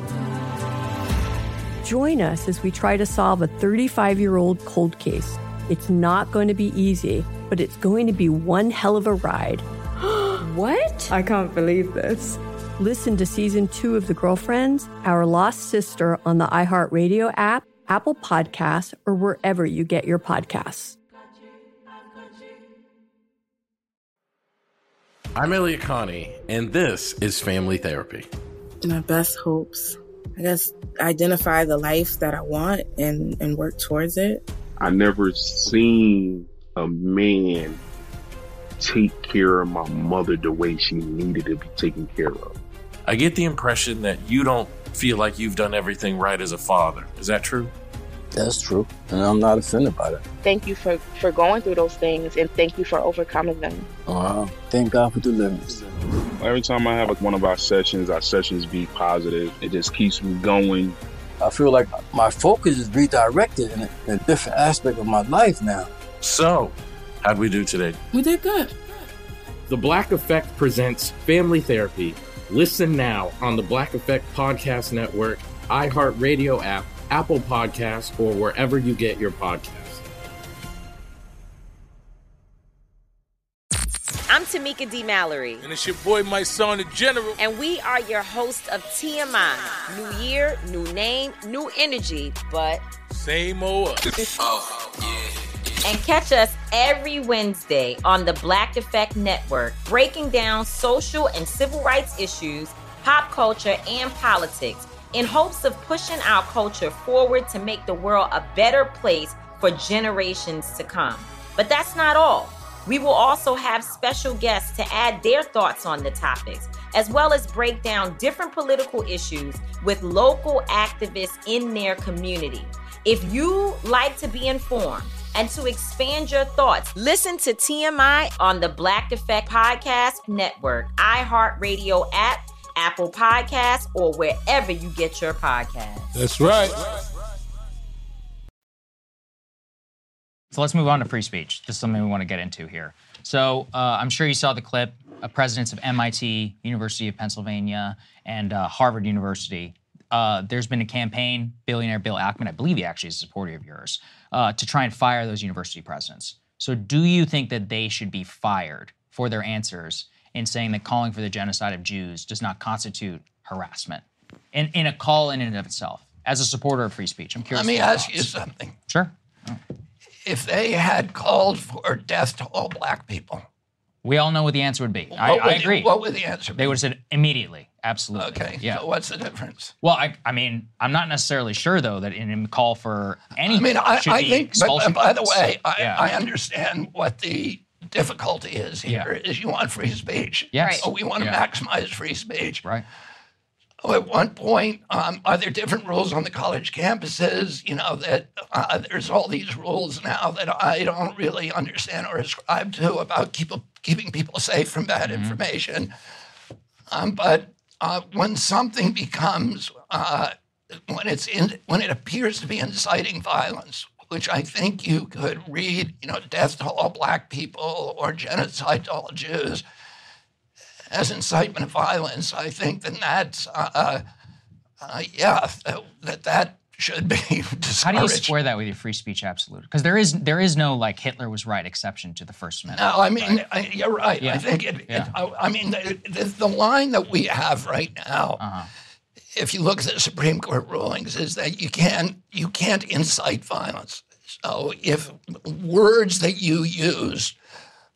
Join us as we try to solve a thirty-five-year-old cold case. It's not going to be easy, but it's going to be one hell of a ride. What? I can't believe this. Listen to season two of The Girlfriends, Our Lost Sister on the iHeartRadio app, Apple Podcasts, or wherever you get your podcasts. I'm Elliot Connie, and this is Family Therapy. My best hopes, I guess, identify the life that I want and, and work towards it. I never seen a man take care of my mother the way she needed to be taken care of. I get the impression that you don't feel like you've done everything right as a father. Is that true? That's true, and I'm not offended by that. Thank you for, for going through those things, and thank you for overcoming them. Wow. Thank God for deliverance. Every time I have like one of our sessions, our sessions be positive. It just keeps me going. I feel like my focus is redirected in a, in a different aspect of my life now. So, how'd we do today? We did good. The Black Effect presents Family Therapy. Listen now on the Black Effect Podcast Network, iHeartRadio app, Apple Podcasts, or wherever you get your podcasts. I'm Tamika D. Mallory. And it's your boy, my son, the General. And we are your host of T M I. New year, new name, new energy, but same old us. Oh, yeah. And catch us every Wednesday on the Black Effect Network, breaking down social and civil rights issues, pop culture, and politics in hopes of pushing our culture forward to make the world a better place for generations to come. But that's not all. We will also have special guests to add their thoughts on the topics, as well as break down different political issues with local activists in their community. If you like to be informed and to expand your thoughts, listen to T M I on the Black Effect Podcast Network, iHeartRadio app, Apple Podcasts, or wherever you get your podcasts. That's right. So let's move on to free speech. This is something we want to get into here. So uh, I'm sure you saw the clip of presidents of M I T, University of Pennsylvania, and uh, Harvard University. Uh, there's been a campaign, billionaire Bill Ackman, I believe he actually is a supporter of yours, uh, to try and fire those university presidents. So do you think that they should be fired for their answers in saying that calling for the genocide of Jews does not constitute harassment in, in a call in and of itself? As a supporter of free speech, I'm curious. Let me ask thoughts. you something. Sure. Oh. If they had called for death to all black people, we all know what the answer would be. I, what would I agree. The, what would the answer be? They would have said immediately. Absolutely. Okay. Yeah. So what's the difference? Well, I, I mean, I'm not necessarily sure, though, that in a call for any. I mean, I, should I be think, but, but by the clauses. way, I, yeah. I understand what the difficulty is here, yeah. is you want free speech. Yes. So we want to yeah. maximize free speech. Right. At one point, um, are there different rules on the college campuses? You know, that uh, there's all these rules now that I don't really understand or ascribe to about keep, keeping people safe from bad mm-hmm. information. Um, but uh, when something becomes, uh, when it's in, when it appears to be inciting violence, which I think you could read, you know, death to all black people or genocide to all Jews, as incitement of violence, I think then that's, uh, uh, yeah, that, that that should be discouraged. How do you square that with your free speech absolute? Because there is there is no, like, Hitler was right exception to the First Amendment. No, I mean, right? I, you're right. Yeah. I think it, yeah. it I, I mean, the, the, the line that we have right now, uh-huh. if you look at the Supreme Court rulings, is that you can't, you can't incite violence. So if words that you use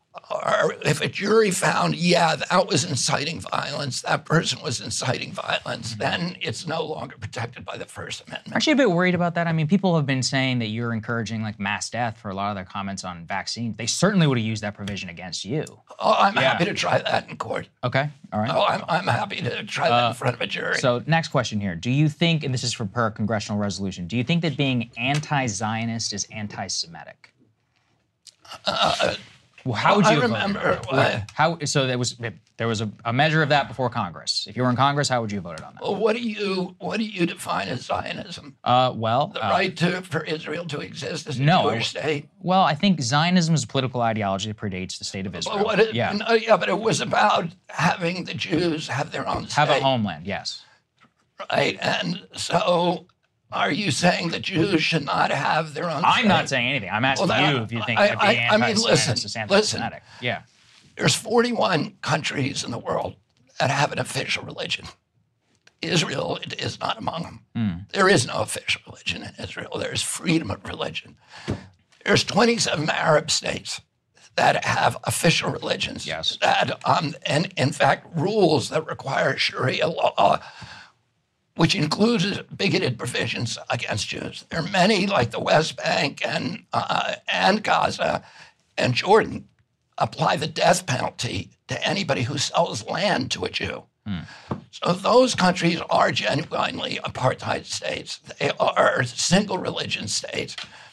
or if a jury found, yeah, that was inciting violence, that person was inciting violence, mm-hmm. then it's no longer protected by the First Amendment. Actually, a bit worried about that. I mean, people have been saying that you're encouraging like mass death for a lot of their comments on vaccines. They certainly would have used that provision against you. Oh, I'm yeah. happy to try that in court. Okay, all right. Oh, I'm, I'm happy to try that uh, in front of a jury. So next question here. Do you think, and this is for per congressional resolution, do you think that being anti-Zionist is anti-Semitic? Uh, Well, how would you I have remember voted? What, how so there was there was a, a measure of that before Congress. If you were in Congress, how would you have voted on that? Well, what do you what do you define as Zionism? Uh, well, the uh, right to for Israel to exist as a no, Jewish state. Well, I think Zionism is a political ideology that predates the state of Israel. Well, what it, yeah, no, yeah, but it was about having the Jews have their own state. Have a homeland, yes. Right, and so. Are you saying that Jews should not have their own I'm state? not saying anything. I'm asking well, you if you think I, that being I, I mean, listen, is anti-Semitic. Yeah. There's forty-one countries in the world that have an official religion. Israel is not among them. Mm. There is no official religion in Israel. There's freedom of religion. There's twenty-seven Arab states that have official religions. Yes. That, um, and in fact, rules that require Sharia law, which includes bigoted provisions against Jews. There are many, like the West Bank and uh, and Gaza and Jordan, apply the death penalty to anybody who sells land to a Jew. Hmm. So those countries are genuinely apartheid states. They are single religion states.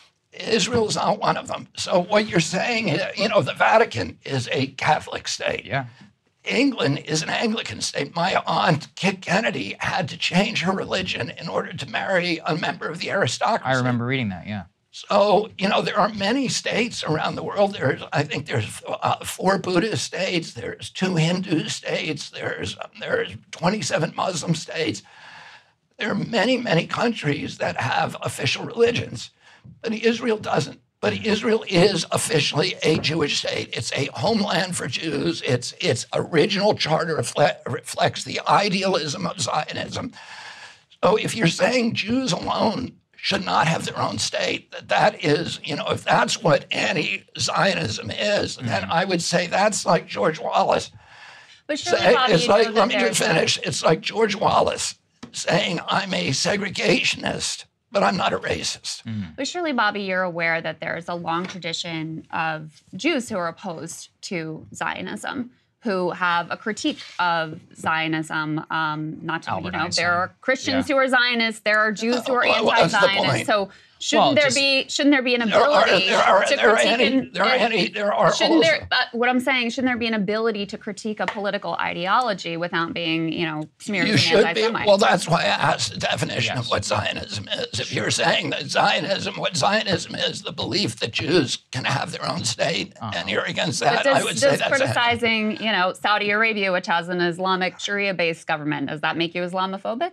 Israel is not one of them. So what you're saying, you know, the Vatican is a Catholic state. Yeah. England is an Anglican state. My aunt, Kit Kennedy, had to change her religion in order to marry a member of the aristocracy. I remember reading that, yeah. So, you know, there are many states around the world. There's, I think there's uh, four Buddhist states, there's two Hindu states, there's, um, there's twenty-seven Muslim states. There are many, many countries that have official religions, but Israel doesn't. But Israel is officially a Jewish state. It's a homeland for Jews. Its its original charter reflect, reflects the idealism of Zionism. So if you're saying Jews alone should not have their own state, that that is, you know, if that's what anti-Zionism is, mm-hmm. then I would say that's like George Wallace. But surely, say, Bobby, it's you like, know let me that just finish. It's like George Wallace saying, I'm a segregationist, but I'm not a racist. Mm. But surely, Bobby, you're aware that there's a long tradition of Jews who are opposed to Zionism, who have a critique of Zionism. Um, not to, Albert you know, Einstein. there are Christians Yeah. who are Zionists, there are Jews who are Well, what's the anti-Zionist. point? So shouldn't Well, there just- be shouldn't there be an There are, ability there are, to there are critique? any, an- there are an- any, there are Shouldn't also, there? Uh, what I'm saying, shouldn't there be an ability to critique a political ideology without being, you know, smeared you as an should be. anti-Semite? Well, that's why I asked the definition Yes. of what Zionism is. If you're saying that Zionism, what Zionism is, the belief that Jews can have their own state, Uh-huh. and you're against But that, does, I would say does that's criticizing, you know, Saudi Arabia, which has an Islamic Sharia-based government, does that make you Islamophobic?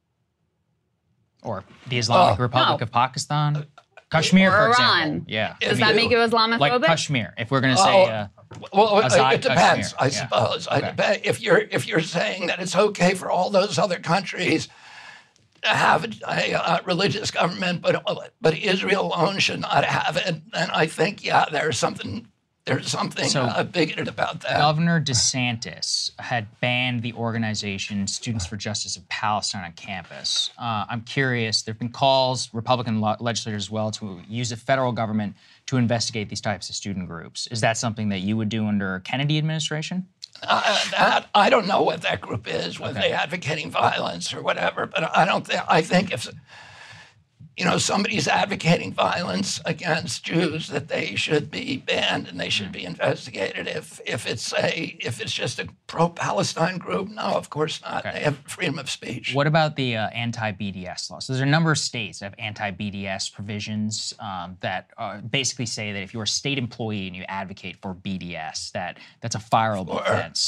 Or the Islamic Oh. Republic No. of Pakistan? Kashmir, Or for Iran. example. Yeah. If Does that you- make you Islamophobic? Like Kashmir, if we're going to Oh, say... Uh, Well, it, Azad it depends, Kashmir, I yeah. suppose. I Okay. depend, if you're if you're saying that it's okay for all those other countries to have a, a, a religious government, but but Israel alone should not have it, then I think yeah, there's something there's something So, uh, bigoted about that. Governor DeSantis had banned the organization Students for Justice of Palestine on campus. Uh, I'm curious, there have been calls, Republican lo- legislators as well, to use the federal government to investigate these types of student groups. Is that something that you would do under Kennedy administration? Uh, that, I don't know what that group is, whether Okay. they're advocating violence or whatever, but I don't think, I think if, you know, somebody's advocating violence against Jews, that they should be banned and they should be investigated. If if it's a if it's just a pro-Palestine group, no, of course not. Okay. They have freedom of speech. What about the uh, anti-B D S law? So there's a number of states that have anti-B D S provisions um, that uh, basically say that if you're a state employee and you advocate for B D S, that that's a fireable Sure. offense.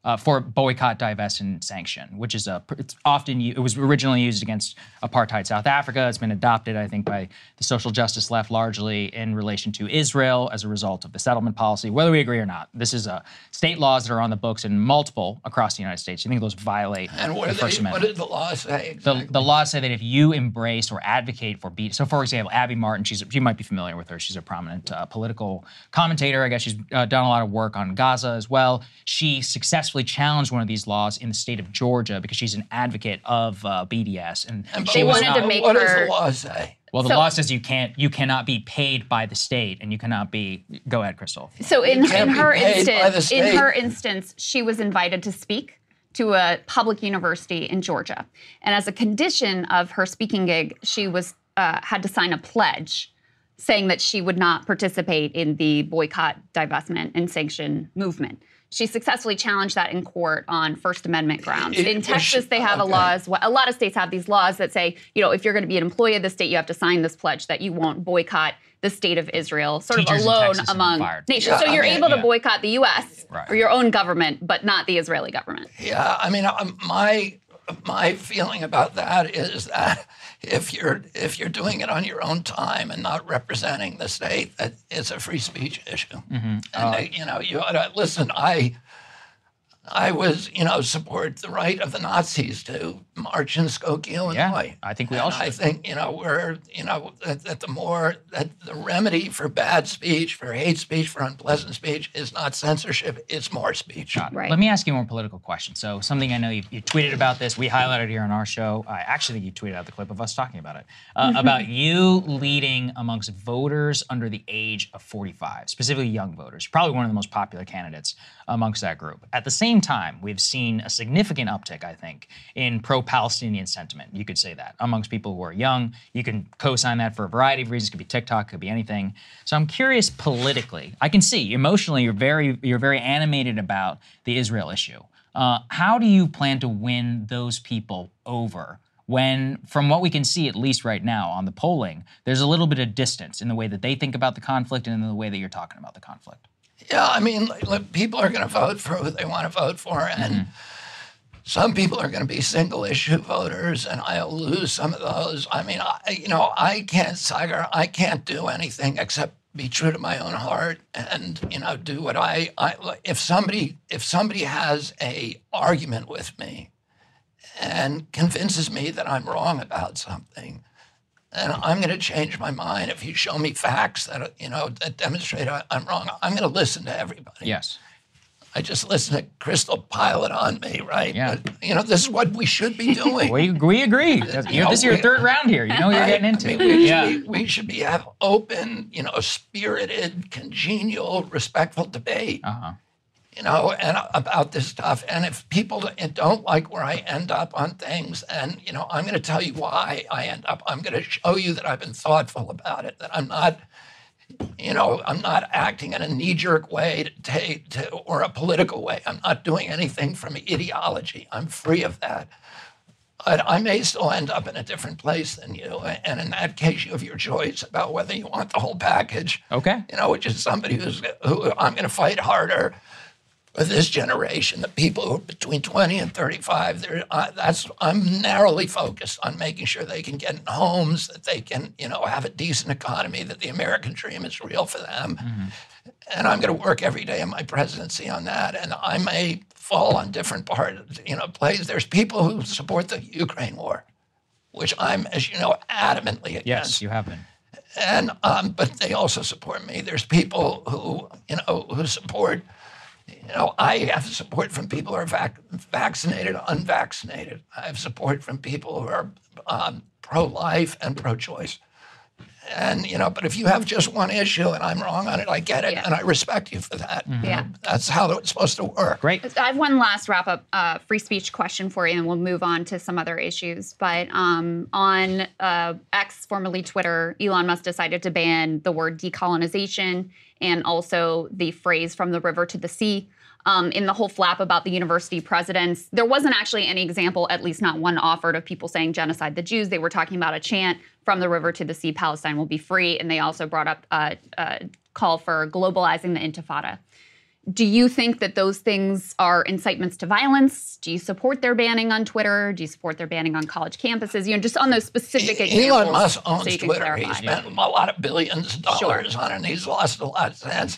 uh, for boycott, divest, and sanction, which is a it's often it was originally used against apartheid South Africa. It's been adopted, I think, by the social justice left largely in relation to Israel as a result of the settlement policy. Whether we agree or not, this is a state laws that are on the books and multiple across the United States. You think those violate and what the they, First Amendment? What did the law say? Exactly? The, the laws say that if you embrace or advocate for beat, so for example, Abby Martin, she's you might be familiar with her. She's a prominent uh, political commentator. I guess she's uh, done a lot of work on Gaza as well. She successfully challenged one of these laws in the state of Georgia because she's an advocate of uh, B D S, and, and she they was wanted not, to make what her, does the law say? Well, the so, law says you can't, you cannot be paid by the state, and you cannot be. Go ahead, Crystal. So in, in her instance, in her instance, she was invited to speak to a public university in Georgia, and as a condition of her speaking gig, she was uh, had to sign a pledge saying that she would not participate in the boycott, divestment, and sanction movement. She successfully challenged that in court on First Amendment grounds. In Texas, they have okay. a law as well. A lot of states have these laws that say, you know, if you're going to be an employee of the state, you have to sign this pledge that you won't boycott the state of Israel, sort Teachers of alone among nations. Yeah, so you're I mean, able to yeah. boycott the U S right. or your own government, but not the Israeli government. Yeah, I mean, my my feeling about that is that if you're if you're doing it on your own time and not representing the state, that it's a free speech issue. Mm-hmm. And Uh, they, you know, you ought to listen. I. I was, you know, support the right of the Nazis to march in Skokie, Illinois. Yeah, I think we all and should. I think, you know, we're, you know, that, that the more, that the remedy for bad speech, for hate speech, for unpleasant speech is not censorship, it's more speech. Right. Let me ask you a more political question. So something I know you, you tweeted about this, we highlighted here on our show. I actually think you tweeted out the clip of us talking about it, uh, mm-hmm. about you leading amongst voters under the age of forty-five, specifically young voters. You're probably one of the most popular candidates amongst that group. At the same time, we've seen a significant uptick, I think, in pro-Palestinian sentiment. You could say that amongst people who are young. You can co-sign that for a variety of reasons. It could be TikTok, could be anything. So I'm curious politically. I can see emotionally you're very you're very animated about the Israel issue. Uh, how do you plan to win those people over when, from what we can see, at least right now on the polling, there's a little bit of distance in the way that they think about the conflict and in the way that you're talking about the conflict? Yeah, I mean, look, people are going to vote for who they want to vote for, and mm-hmm. some people are going to be single-issue voters, and I'll lose some of those. I mean, I, you know, I can't, Saagar, I can't do anything except be true to my own heart, and you know, do what I. I if somebody, if somebody has a argument with me, and convinces me that I'm wrong about something, and I'm going to change my mind if you show me facts that, you know, that demonstrate I'm wrong. I'm going to listen to everybody. Yes. I just listen to Crystal pile it on me, right? Yeah. But, you know, this is what we should be doing. we, we agree. You know, this is your third round here. You know what you're getting into. I mean, we, yeah. should be, we should be have open, you know, spirited, congenial, respectful debate. Uh-huh. You know, and about this stuff. And if people don't like where I end up on things, and, you know, I'm going to tell you why I end up. I'm going to show you that I've been thoughtful about it, that I'm not, you know, I'm not acting in a knee-jerk way to take, to, or a political way. I'm not doing anything from ideology. I'm free of that. But I may still end up in a different place than you. And in that case, you have your choice about whether you want the whole package. Okay. You know, which is somebody who's, who I'm going to fight harder with this generation, the people who are between twenty and thirty-five, uh, that's I'm narrowly focused on making sure they can get in homes, that they can, you know, have a decent economy, that the American dream is real for them. Mm-hmm. And I'm going to work every day in my presidency on that. And I may fall on different parts, you know, plays. There's people who support the Ukraine war, which I'm, as you know, adamantly against. Yes, you have been. And um, but they also support me. There's people who, you know, who support. You know, I have support from people who are vac- vaccinated, unvaccinated. I have support from people who are um, pro-life and pro-choice. And, you know, but if you have just one issue and I'm wrong on it, I get it, yeah. and I respect you for that. Mm-hmm. Yeah. That's how it's supposed to work. Great. I have one last wrap-up uh, free speech question for you, and we'll move on to some other issues. But um, on uh, X, formerly Twitter, Elon Musk decided to ban the word decolonization and also the phrase from the river to the sea. Um, in the whole flap about the university presidents, there wasn't actually any example, at least not one offered, of people saying genocide the Jews. They were talking about a chant, from the river to the sea, Palestine will be free. And they also brought up a, a call for globalizing the Intifada. Do you think that those things are incitements to violence? Do you support their banning on Twitter? Do you support their banning on college campuses? You know, just on those specific examples. Elon Musk owns so you can Twitter. clarify. He spent a lot of billions of dollars Sure. on it, and he's lost a lot since.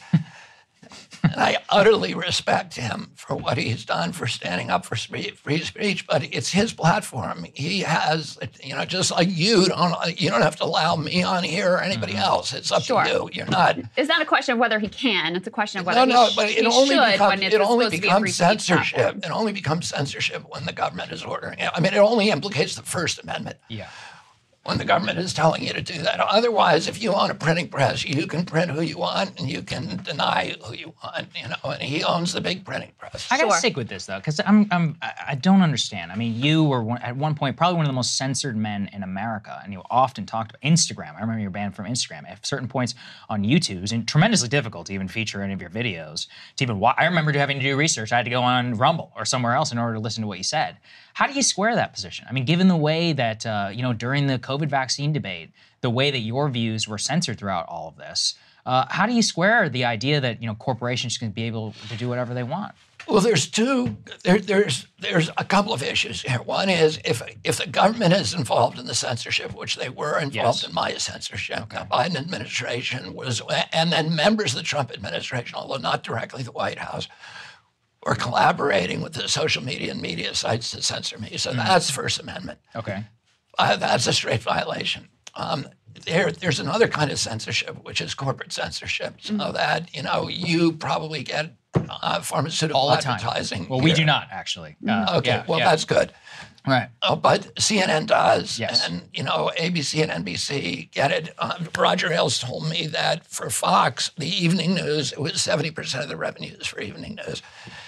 And I utterly respect him for what he's done for standing up for free speech, but it's his platform. He has, you know, just like you don't, you don't have to allow me on here or anybody mm-hmm. else. It's up sure. to you. You're not. It's not a question of whether he can. It's a question of whether no, no, he, sh- but it he only should becomes, when it's it only supposed to be a becomes free speech censorship. platform. It only becomes censorship when the government is ordering it. I mean, it only implicates the First Amendment. Yeah. When the government is telling you to do that. Otherwise, if you own a printing press, you can print who you want and you can deny who you want, you know, and he owns the big printing press. I gotta Sure. stick with this though, because I'm, I'm, I don't understand. I mean, you were one, at one point probably one of the most censored men in America, and you often talked about Instagram. I remember you're banned from Instagram. At certain points on YouTube, it was tremendously difficult to even feature any of your videos. To even watch. I remember having to do research. I had to go on Rumble or somewhere else in order to listen to what you said. How do you square that position? I mean, given the way that, uh, you know, during the COVID vaccine debate, the way that your views were censored throughout all of this, uh, how do you square the idea that, you know, corporations can be able to do whatever they want? Well, there's two, there, there's there's a couple of issues here. One is if if the government is involved in the censorship, which they were involved Yes. in my censorship, Okay. the Biden administration was, and then members of the Trump administration, although not directly the White House, or collaborating with the social media and media sites to censor me. So mm. that's First Amendment. Okay. Uh, that's a straight violation. Um, there, there's another kind of censorship, which is corporate censorship, so mm. that, you know, you probably get uh, pharmaceutical All the time. advertising. Well, here. we do not, actually. Uh, okay, yeah, well, yeah. that's good. Right. Oh, but C N N does, Yes. and, you know, A B C and N B C get it. Uh, Roger Ailes told me that for Fox, the evening news, it was seventy percent of the revenues for evening news.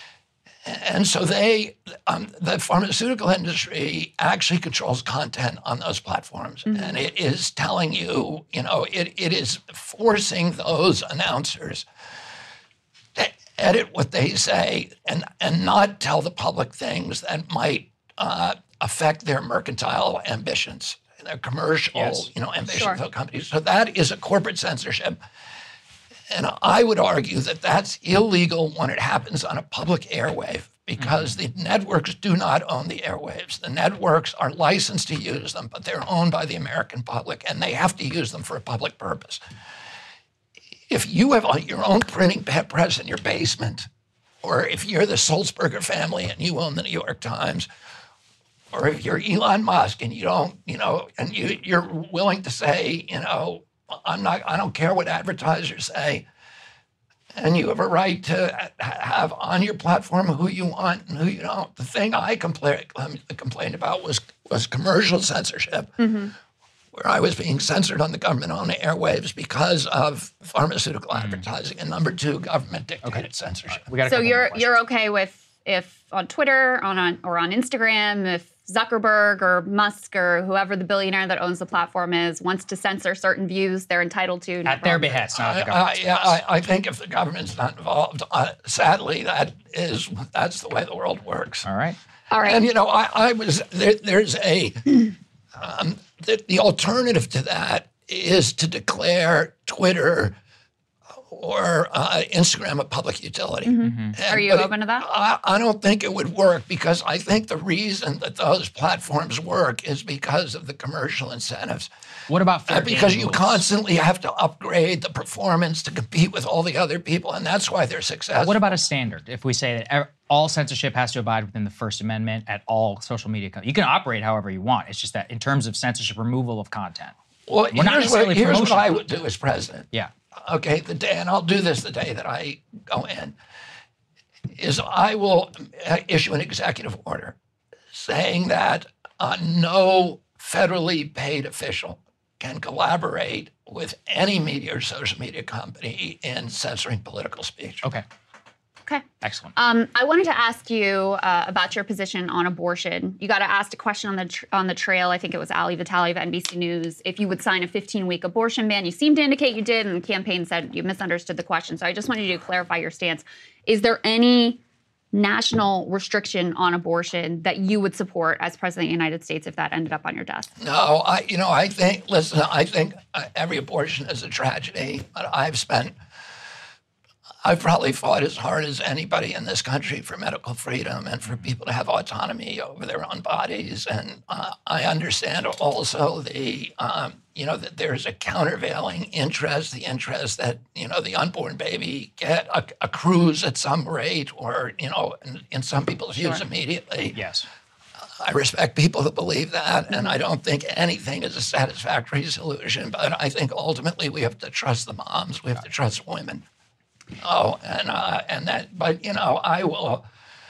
And so they, um, the pharmaceutical industry actually controls content on those platforms. Mm-hmm. And it is telling you, you know, it, it is forcing those announcers to edit what they say and, and not tell the public things that might uh, affect their mercantile ambitions, their commercial, Yes. you know, ambitions Sure. of the companies. So that is a corporate censorship. And I would argue that that's illegal when it happens on a public airwave because mm-hmm. the networks do not own the airwaves. The networks are licensed to use them, but they're owned by the American public, and they have to use them for a public purpose. If you have your own printing press in your basement, or if you're the Sulzberger family and you own the New York Times, or if you're Elon Musk and you don't, you know, and you, you're willing to say, you know, I'm not, I don't care what advertisers say. And you have a right to have on your platform who you want and who you don't. The thing I compla- complained about was, was commercial censorship, mm-hmm. where I was being censored on the government-owned airwaves because of pharmaceutical mm-hmm. advertising. And number two, government-dictated okay. censorship. We got a so you're more you're okay with if on Twitter on, on or on Instagram, if Zuckerberg or Musk or whoever the billionaire that owns the platform is wants to censor certain views, they're entitled to. No At their behest, not I, the government's I, yeah, I, I think if the government's not involved, uh, sadly, that is that's the way the world works. All right. All right. And you know, I, I was there, there's a um, the, the alternative to that is to declare Twitter or uh, Instagram a public utility. Mm-hmm. And, Are you but open to that? I, I don't think it would work because I think the reason that those platforms work is because of the commercial incentives. What about fair uh, because game you rules? constantly have to upgrade the performance to compete with all the other people, and that's why they're successful. What about a standard? If we say that ev- all censorship has to abide within the First Amendment at all social media companies, you can operate however you want. It's just that in terms of censorship, removal of content. Well, We're not here's, what, necessarily here's what promotion. I would do as president. Yeah. Okay, the day, and I'll do this the day that I go in, is I will issue an executive order saying that uh, no federally paid official can collaborate with any media or social media company in censoring political speech. Okay. Okay. Excellent. Um, I wanted to ask you uh, about your position on abortion. You got asked a question on the tr- on the trail. I think it was Ali Vitale of N B C News. If you would sign a fifteen-week abortion ban, you seemed to indicate you did, and the campaign said you misunderstood the question. So I just wanted you to clarify your stance. Is there any national restriction on abortion that you would support as president of the United States if that ended up on your desk? No, I, you know, I think. Listen, I think uh, every abortion is a tragedy. But I've spent I've probably fought as hard as anybody in this country for medical freedom and for people to have autonomy over their own bodies. And uh, I understand also the, um, you know, that there's a countervailing interest, the interest that, you know, the unborn baby get a, accrues at some rate or, you know, in, in some people's views Sure. immediately. Yes. I respect people who believe that, and I don't think anything is a satisfactory solution, but I think ultimately we have to trust the moms, we have to trust women. Oh, and uh, and that, but you know, I will.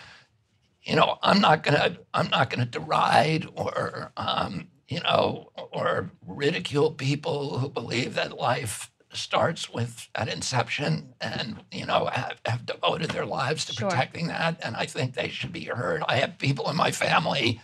You know, I'm not gonna, I'm not gonna deride or, um, you know, or ridicule people who believe that life starts with at inception, and you know, have, have devoted their lives to Sure. protecting that, and I think they should be heard. I have people in my family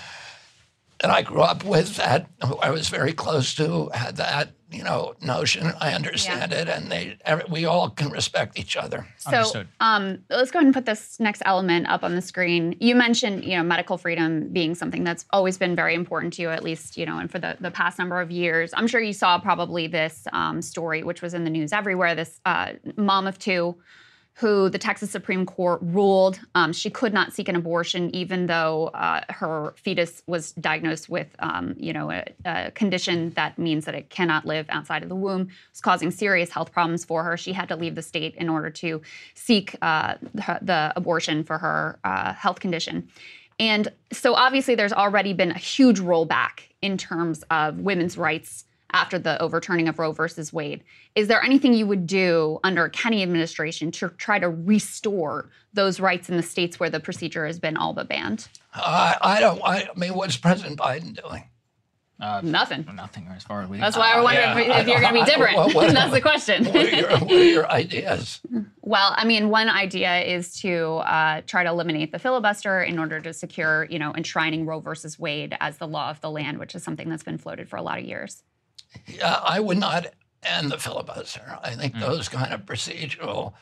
that I grew up with that who I was very close to had that, you know, notion. I understand Yeah. it, and they, every, we all can respect each other. So um, let's go ahead and put this next element up on the screen. You mentioned, you know, medical freedom being something that's always been very important to you, at least, you know, and for the, the past number of years. I'm sure you saw probably this um, story, which was in the news everywhere, this uh, mom of two who the Texas Supreme Court ruled um, she could not seek an abortion even though uh, her fetus was diagnosed with, um, you know, a, a condition that means that it cannot live outside of the womb. It was causing serious health problems for her. She had to leave the state in order to seek uh, the, the abortion for her uh, health condition. And so obviously there's already been a huge rollback in terms of women's rights after the overturning of Roe versus Wade. Is there anything you would do under a Kenney administration to try to restore those rights in the states where the procedure has been all but banned? Uh, I don't. I mean, what's President Biden doing? Uh, nothing. Nothing, as far as we. That's why I wonder yeah. if, if you're going to be different. What- what- That's the question. What are, your, what are your ideas? Well, I mean, one idea is to uh, try to eliminate the filibuster in order to secure, you know, enshrining Roe versus Wade as the law of the land, which is something that's been floated for a lot of years. Yeah, I would not end the filibuster. I think Mm. those kind of procedural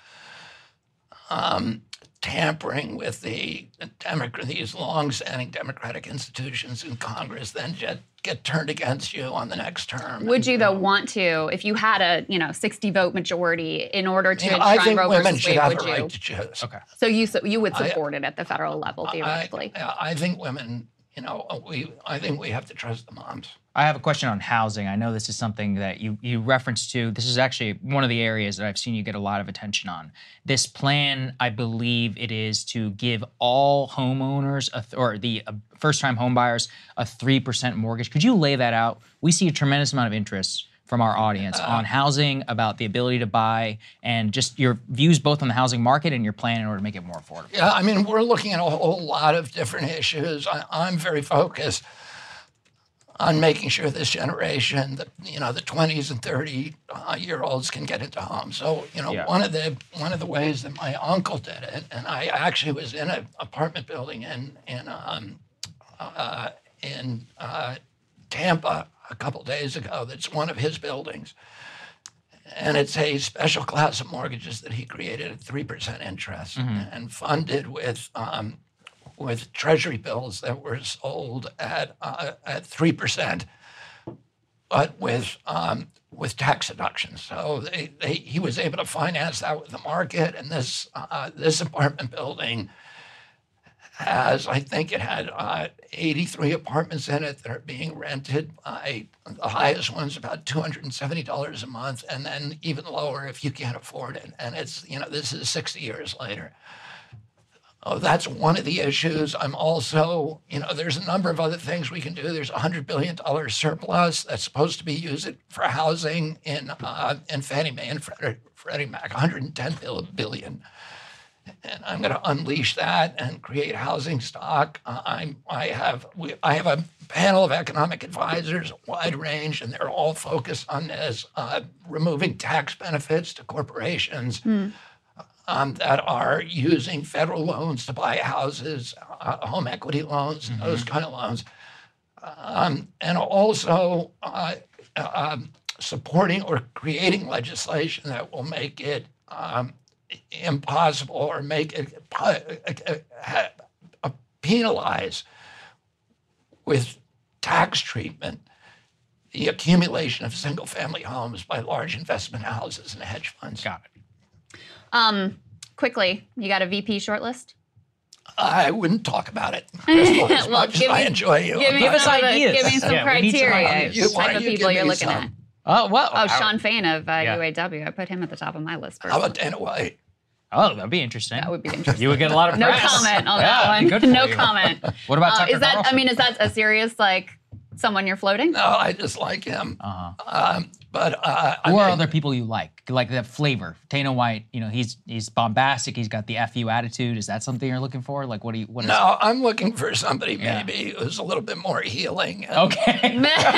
um, tampering with the Democrat, these long-standing democratic institutions in Congress, then get, get turned against you on the next term. Would you, though, want to, if you had a, you know, sixty vote majority in order to You know, I enshrine think Roe women versus should Wade, have would a you? right to choose. Okay. So you su- you would I- support it at the federal level, theoretically? I, I think women, you know, we. I think we have to trust the moms. I have a question on housing. I know this is something that you you referenced to. This is actually one of the areas that I've seen you get a lot of attention on. This plan, I believe it is to give all homeowners, a th- or the uh, first-time homebuyers, a three percent mortgage. Could you lay that out? We see a tremendous amount of interest from our audience Uh, on housing, about the ability to buy, and just your views both on the housing market and your plan in order to make it more affordable. Yeah, I mean, we're looking at a whole lot of different issues. I, I'm very focused on making sure this generation, the, you know, the twenties and thirty uh, year olds can get into homes. So, you know, Yeah. one of the one of the ways that my uncle did it, and I actually was in an apartment building in in um, uh, in uh, Tampa a couple days ago. That's one of his buildings, and it's a special class of mortgages that he created at three percent interest Mhm. and funded with. Um, with treasury bills that were sold at uh, at three percent, but with um, with tax deductions. So they, they he was able to finance that with the market. And this uh, this apartment building has, I think it had uh, eighty-three apartments in it that are being rented by the highest one's about two hundred seventy dollars a month, and then even lower if you can't afford it. And it's, you know, this is sixty years later. Oh, that's one of the issues. I'm also, you know, there's a number of other things we can do. There's a one hundred billion dollars surplus that's supposed to be used for housing in uh, in Fannie Mae and Freddie, Freddie Mac, one hundred ten billion dollars. And I'm going to unleash that and create housing stock. Uh, I'm, I have, we, I have a panel of economic advisors, a wide range, and they're all focused on this, uh, removing tax benefits to corporations. Hmm. Um, that are using federal loans to buy houses, uh, home equity loans, Mm-hmm. those kind of loans. Um, and also uh, um, supporting or creating legislation that will make it um, impossible or make it uh, uh, penalize with tax treatment the accumulation of single-family homes by large investment houses and hedge funds. Got it. Um, quickly, you got a V P shortlist? I wouldn't talk about it. Crystal, as well, much give as I me, enjoy you. Give me Give us some, ideas. Give me some Yeah, we need some criteria. ideas. You- why Type of don't you people give you're me looking some? at. Oh, well. Oh, I- Sean Fain of uh, Yeah. U A W. I put him at the top of my list. How Personally. about Dana White? Oh, that'd be interesting. That would be interesting. You would get a lot of No press. comment on Yeah, that it'd be one. good for No you. comment. What about Uh, Tucker is that? Carlson? I mean, is that a serious like someone you're floating? No, I just like him. Uh-huh. Um, but uh, I Who are mean, other people you like? Like that flavor. Dana White, you know, he's he's bombastic. He's got the F U attitude. Is that something you're looking for? Like, what do you? What is no, I'm looking for somebody Yeah. maybe who's a little bit more healing. And, Okay.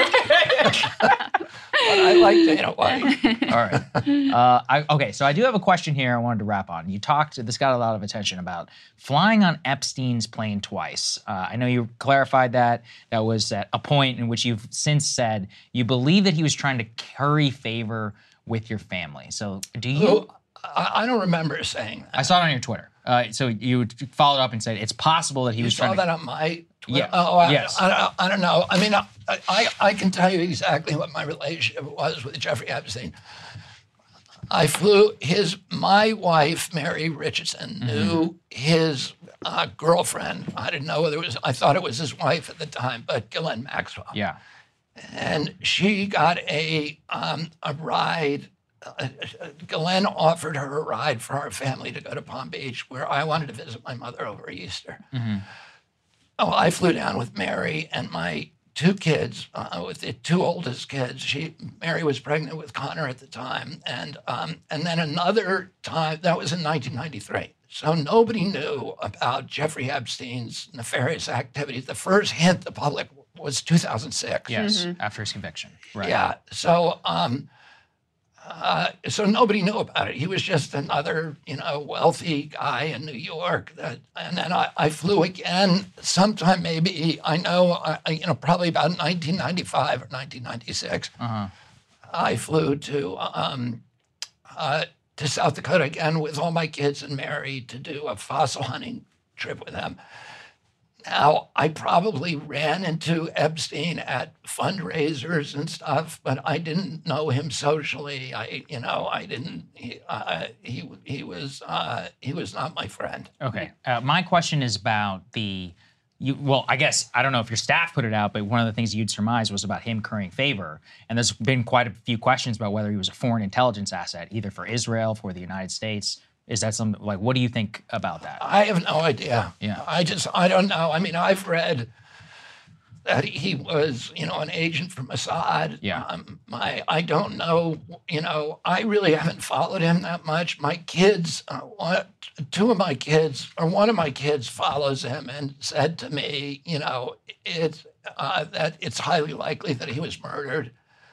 but I like Dana White. All right. Uh, I, okay, so I do have a question here I wanted to wrap on. You talked, this got a lot of attention about flying on Epstein's plane twice. Uh, I know you clarified that. That was at a point in which you've since said you believe that he was trying to curry favor with your family. So do you? Who, I, I don't remember saying that. I saw it on your Twitter. Uh, so you followed up and said it's possible that he You was saw trying that to. on my Twitter? Yeah. Oh, I, Yes. I, I, I don't know. I mean, I, I, I can tell you exactly what my relationship was with Jeffrey Epstein. I flew his, my wife, Mary Richardson, knew his uh, girlfriend. I didn't know whether it was, I thought it was his wife at the time, but Ghislaine Maxwell. Yeah. And she got a, um, a ride. Uh, Ghislaine offered her a ride for our family to go to Palm Beach, where I wanted to visit my mother over Easter. Mm-hmm. Oh, I flew down with Mary and my two kids, uh, with the two oldest kids. She, Mary was pregnant with Connor at the time, and um, and then another time that was in nineteen ninety-three. So nobody knew about Jeffrey Epstein's nefarious activities. The first hint the public was two thousand six. Yes, after his conviction. Right. Yeah. So. Um, Uh, so nobody knew about it. He was just another, you know, wealthy guy in New York. That, and then I, I flew again sometime maybe, I know, uh, you know, probably about nineteen ninety-five or nineteen ninety-six. Uh-huh. I flew to um, uh, to South Dakota again with all my kids and Mary to do a fossil hunting trip with them. Now, I probably ran into Epstein at fundraisers and stuff, but I didn't know him socially. I, you know, I didn't. He, uh, he, he was, uh, he was not my friend. Okay. Uh, my question is about the. You, well, I guess I don't know if your staff put it out, but one of the things you'd surmise was about him currying favor, and there's been quite a few questions about whether he was a foreign intelligence asset, either for Israel, for the United States. Is that something, like, what do you think about that? I have no idea. Yeah. I just, I don't know. I mean, I've read that he was, you know, an agent for Mossad. Yeah. Um, my, I don't know, you know, I really haven't followed him that much. My kids, uh, what, two of my kids, or one of my kids follows him and said to me, you know, it's, uh, that it's highly likely that he was murdered.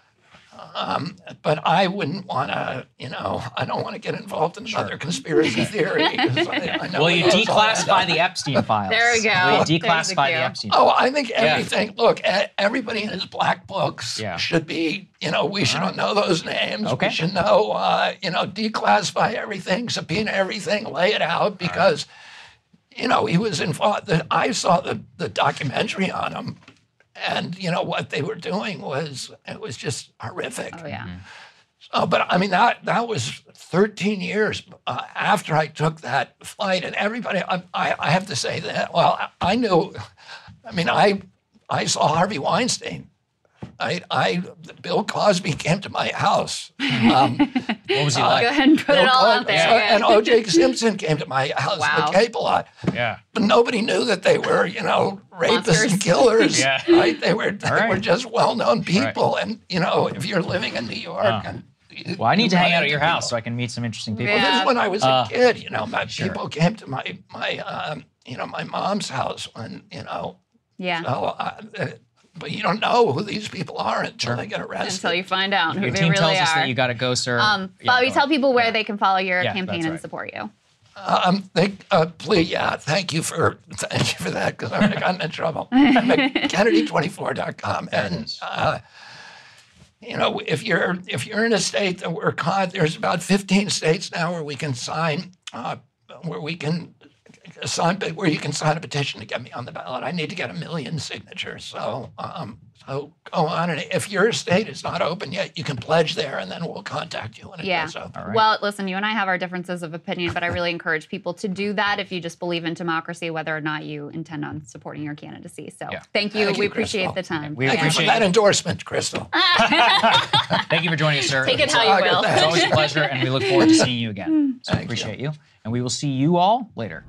Um, but I wouldn't want to, you know, I don't want to get involved in another conspiracy theory. 'Cause I, I know Well, you it goes all declassify that. the Epstein files. There we go. Will you There's the declassify the cue. Epstein Oh, files? I think Yeah. everything. Look, e- everybody in his black books Yeah. should be. You know, we should right. know those names. Okay. We should know. Uh, you know, declassify everything, subpoena everything, lay it out because, you know, he was involved. The, I saw the the documentary on him, and you know what they were doing was it was just horrific. Oh yeah. Oh, but I mean that that was thirteen years uh, after I took that flight, and everybody. I, I I have to say that. Well, I, I knew. I mean, I I saw Harvey Weinstein. I I Bill Cosby came to my house. Um, What was he uh, like? Go ahead and put Bill it all out Cosby- there. so- yeah. And O J Simpson came to my house Wow. in the Cape a lot. Yeah. But nobody knew that they were, you know, rapists Monsters. and killers. Yeah. Right? They were they All right. were just well-known people. And you know, if you're living in New York, Uh. and you- Well, I need you to hang run out at into your house people. so I can meet some interesting people. Well, this Yeah. is when I was a Uh, kid. You know, my sure. people came to my my um, you know my mom's house when you know. Yeah. So, uh, uh, but you don't know who these people are until they get arrested. Until you find out who Your they team really tells us are. that you got to go, sir. um, Yeah, Bobby, go tell ahead. people where Yeah. they can follow your Yeah, campaign that's and right. support you. Um, they, uh, please, yeah, thank you for thank you for that because I would have gotten in trouble. I'm at Kennedy twenty-four dot com, and uh, you know, if you're if you're in a state that we're caught, there's about fifteen states now where we can sign, uh, where we can sign, where you can sign a petition to get me on the ballot. I need to get a million signatures, so um, so go on. And if your state is not open yet, you can pledge there, and then we'll contact you when it yeah. does open. Right. Well, listen, you and I have our differences of opinion, but I really encourage people to do that if you just believe in democracy, whether or not you intend on supporting your candidacy. So yeah. thank you. Thank we you, appreciate Crystal. the time. We Thank appreciate you for that endorsement, Crystal. Thank you for joining us, sir. Take it how you will. It's always a pleasure, and we look forward to seeing you again. So Thank appreciate you. you. And we will see you all later.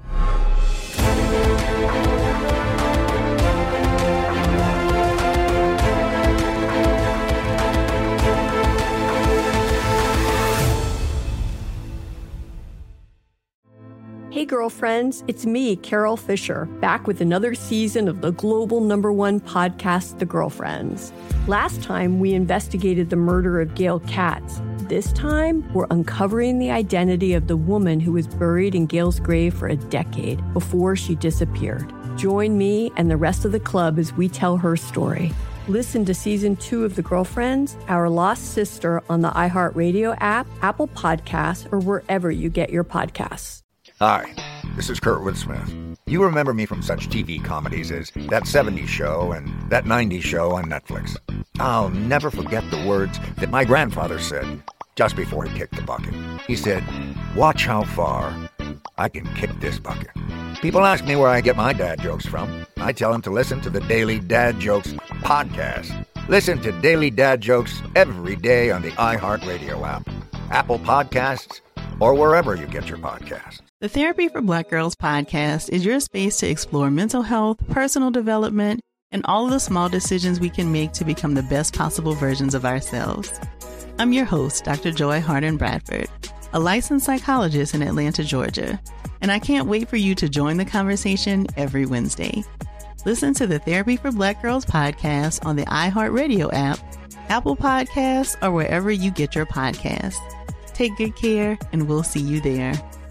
Hey girlfriends, it's me, Carol Fisher, back with another season of the global number one podcast, The Girlfriends. Last time, we investigated the murder of Gail Katz. This time, we're uncovering the identity of the woman who was buried in Gail's grave for a decade before she disappeared. Join me and the rest of the club as we tell her story. Listen to season two of The Girlfriends, Our Lost Sister on the iHeartRadio app, Apple Podcasts, or wherever you get your podcasts. Hi, this is Kurtwood Smith. You remember me from such T V comedies as That seventies Show and That nineties Show on Netflix. I'll never forget the words that my grandfather said just before he kicked the bucket. He said, "Watch how far I can kick this bucket." People ask me where I get my dad jokes from. I tell them to listen to the Daily Dad Jokes podcast. Listen to Daily Dad Jokes every day on the iHeartRadio app, Apple Podcasts, or wherever you get your podcasts. The Therapy for Black Girls podcast is your space to explore mental health, personal development, and all of the small decisions we can make to become the best possible versions of ourselves. I'm your host, Doctor Joy Harden Bradford, a licensed psychologist in Atlanta, Georgia, and I can't wait for you to join the conversation every Wednesday. Listen to the Therapy for Black Girls podcast on the iHeartRadio app, Apple Podcasts, or wherever you get your podcasts. Take good care, and we'll see you there.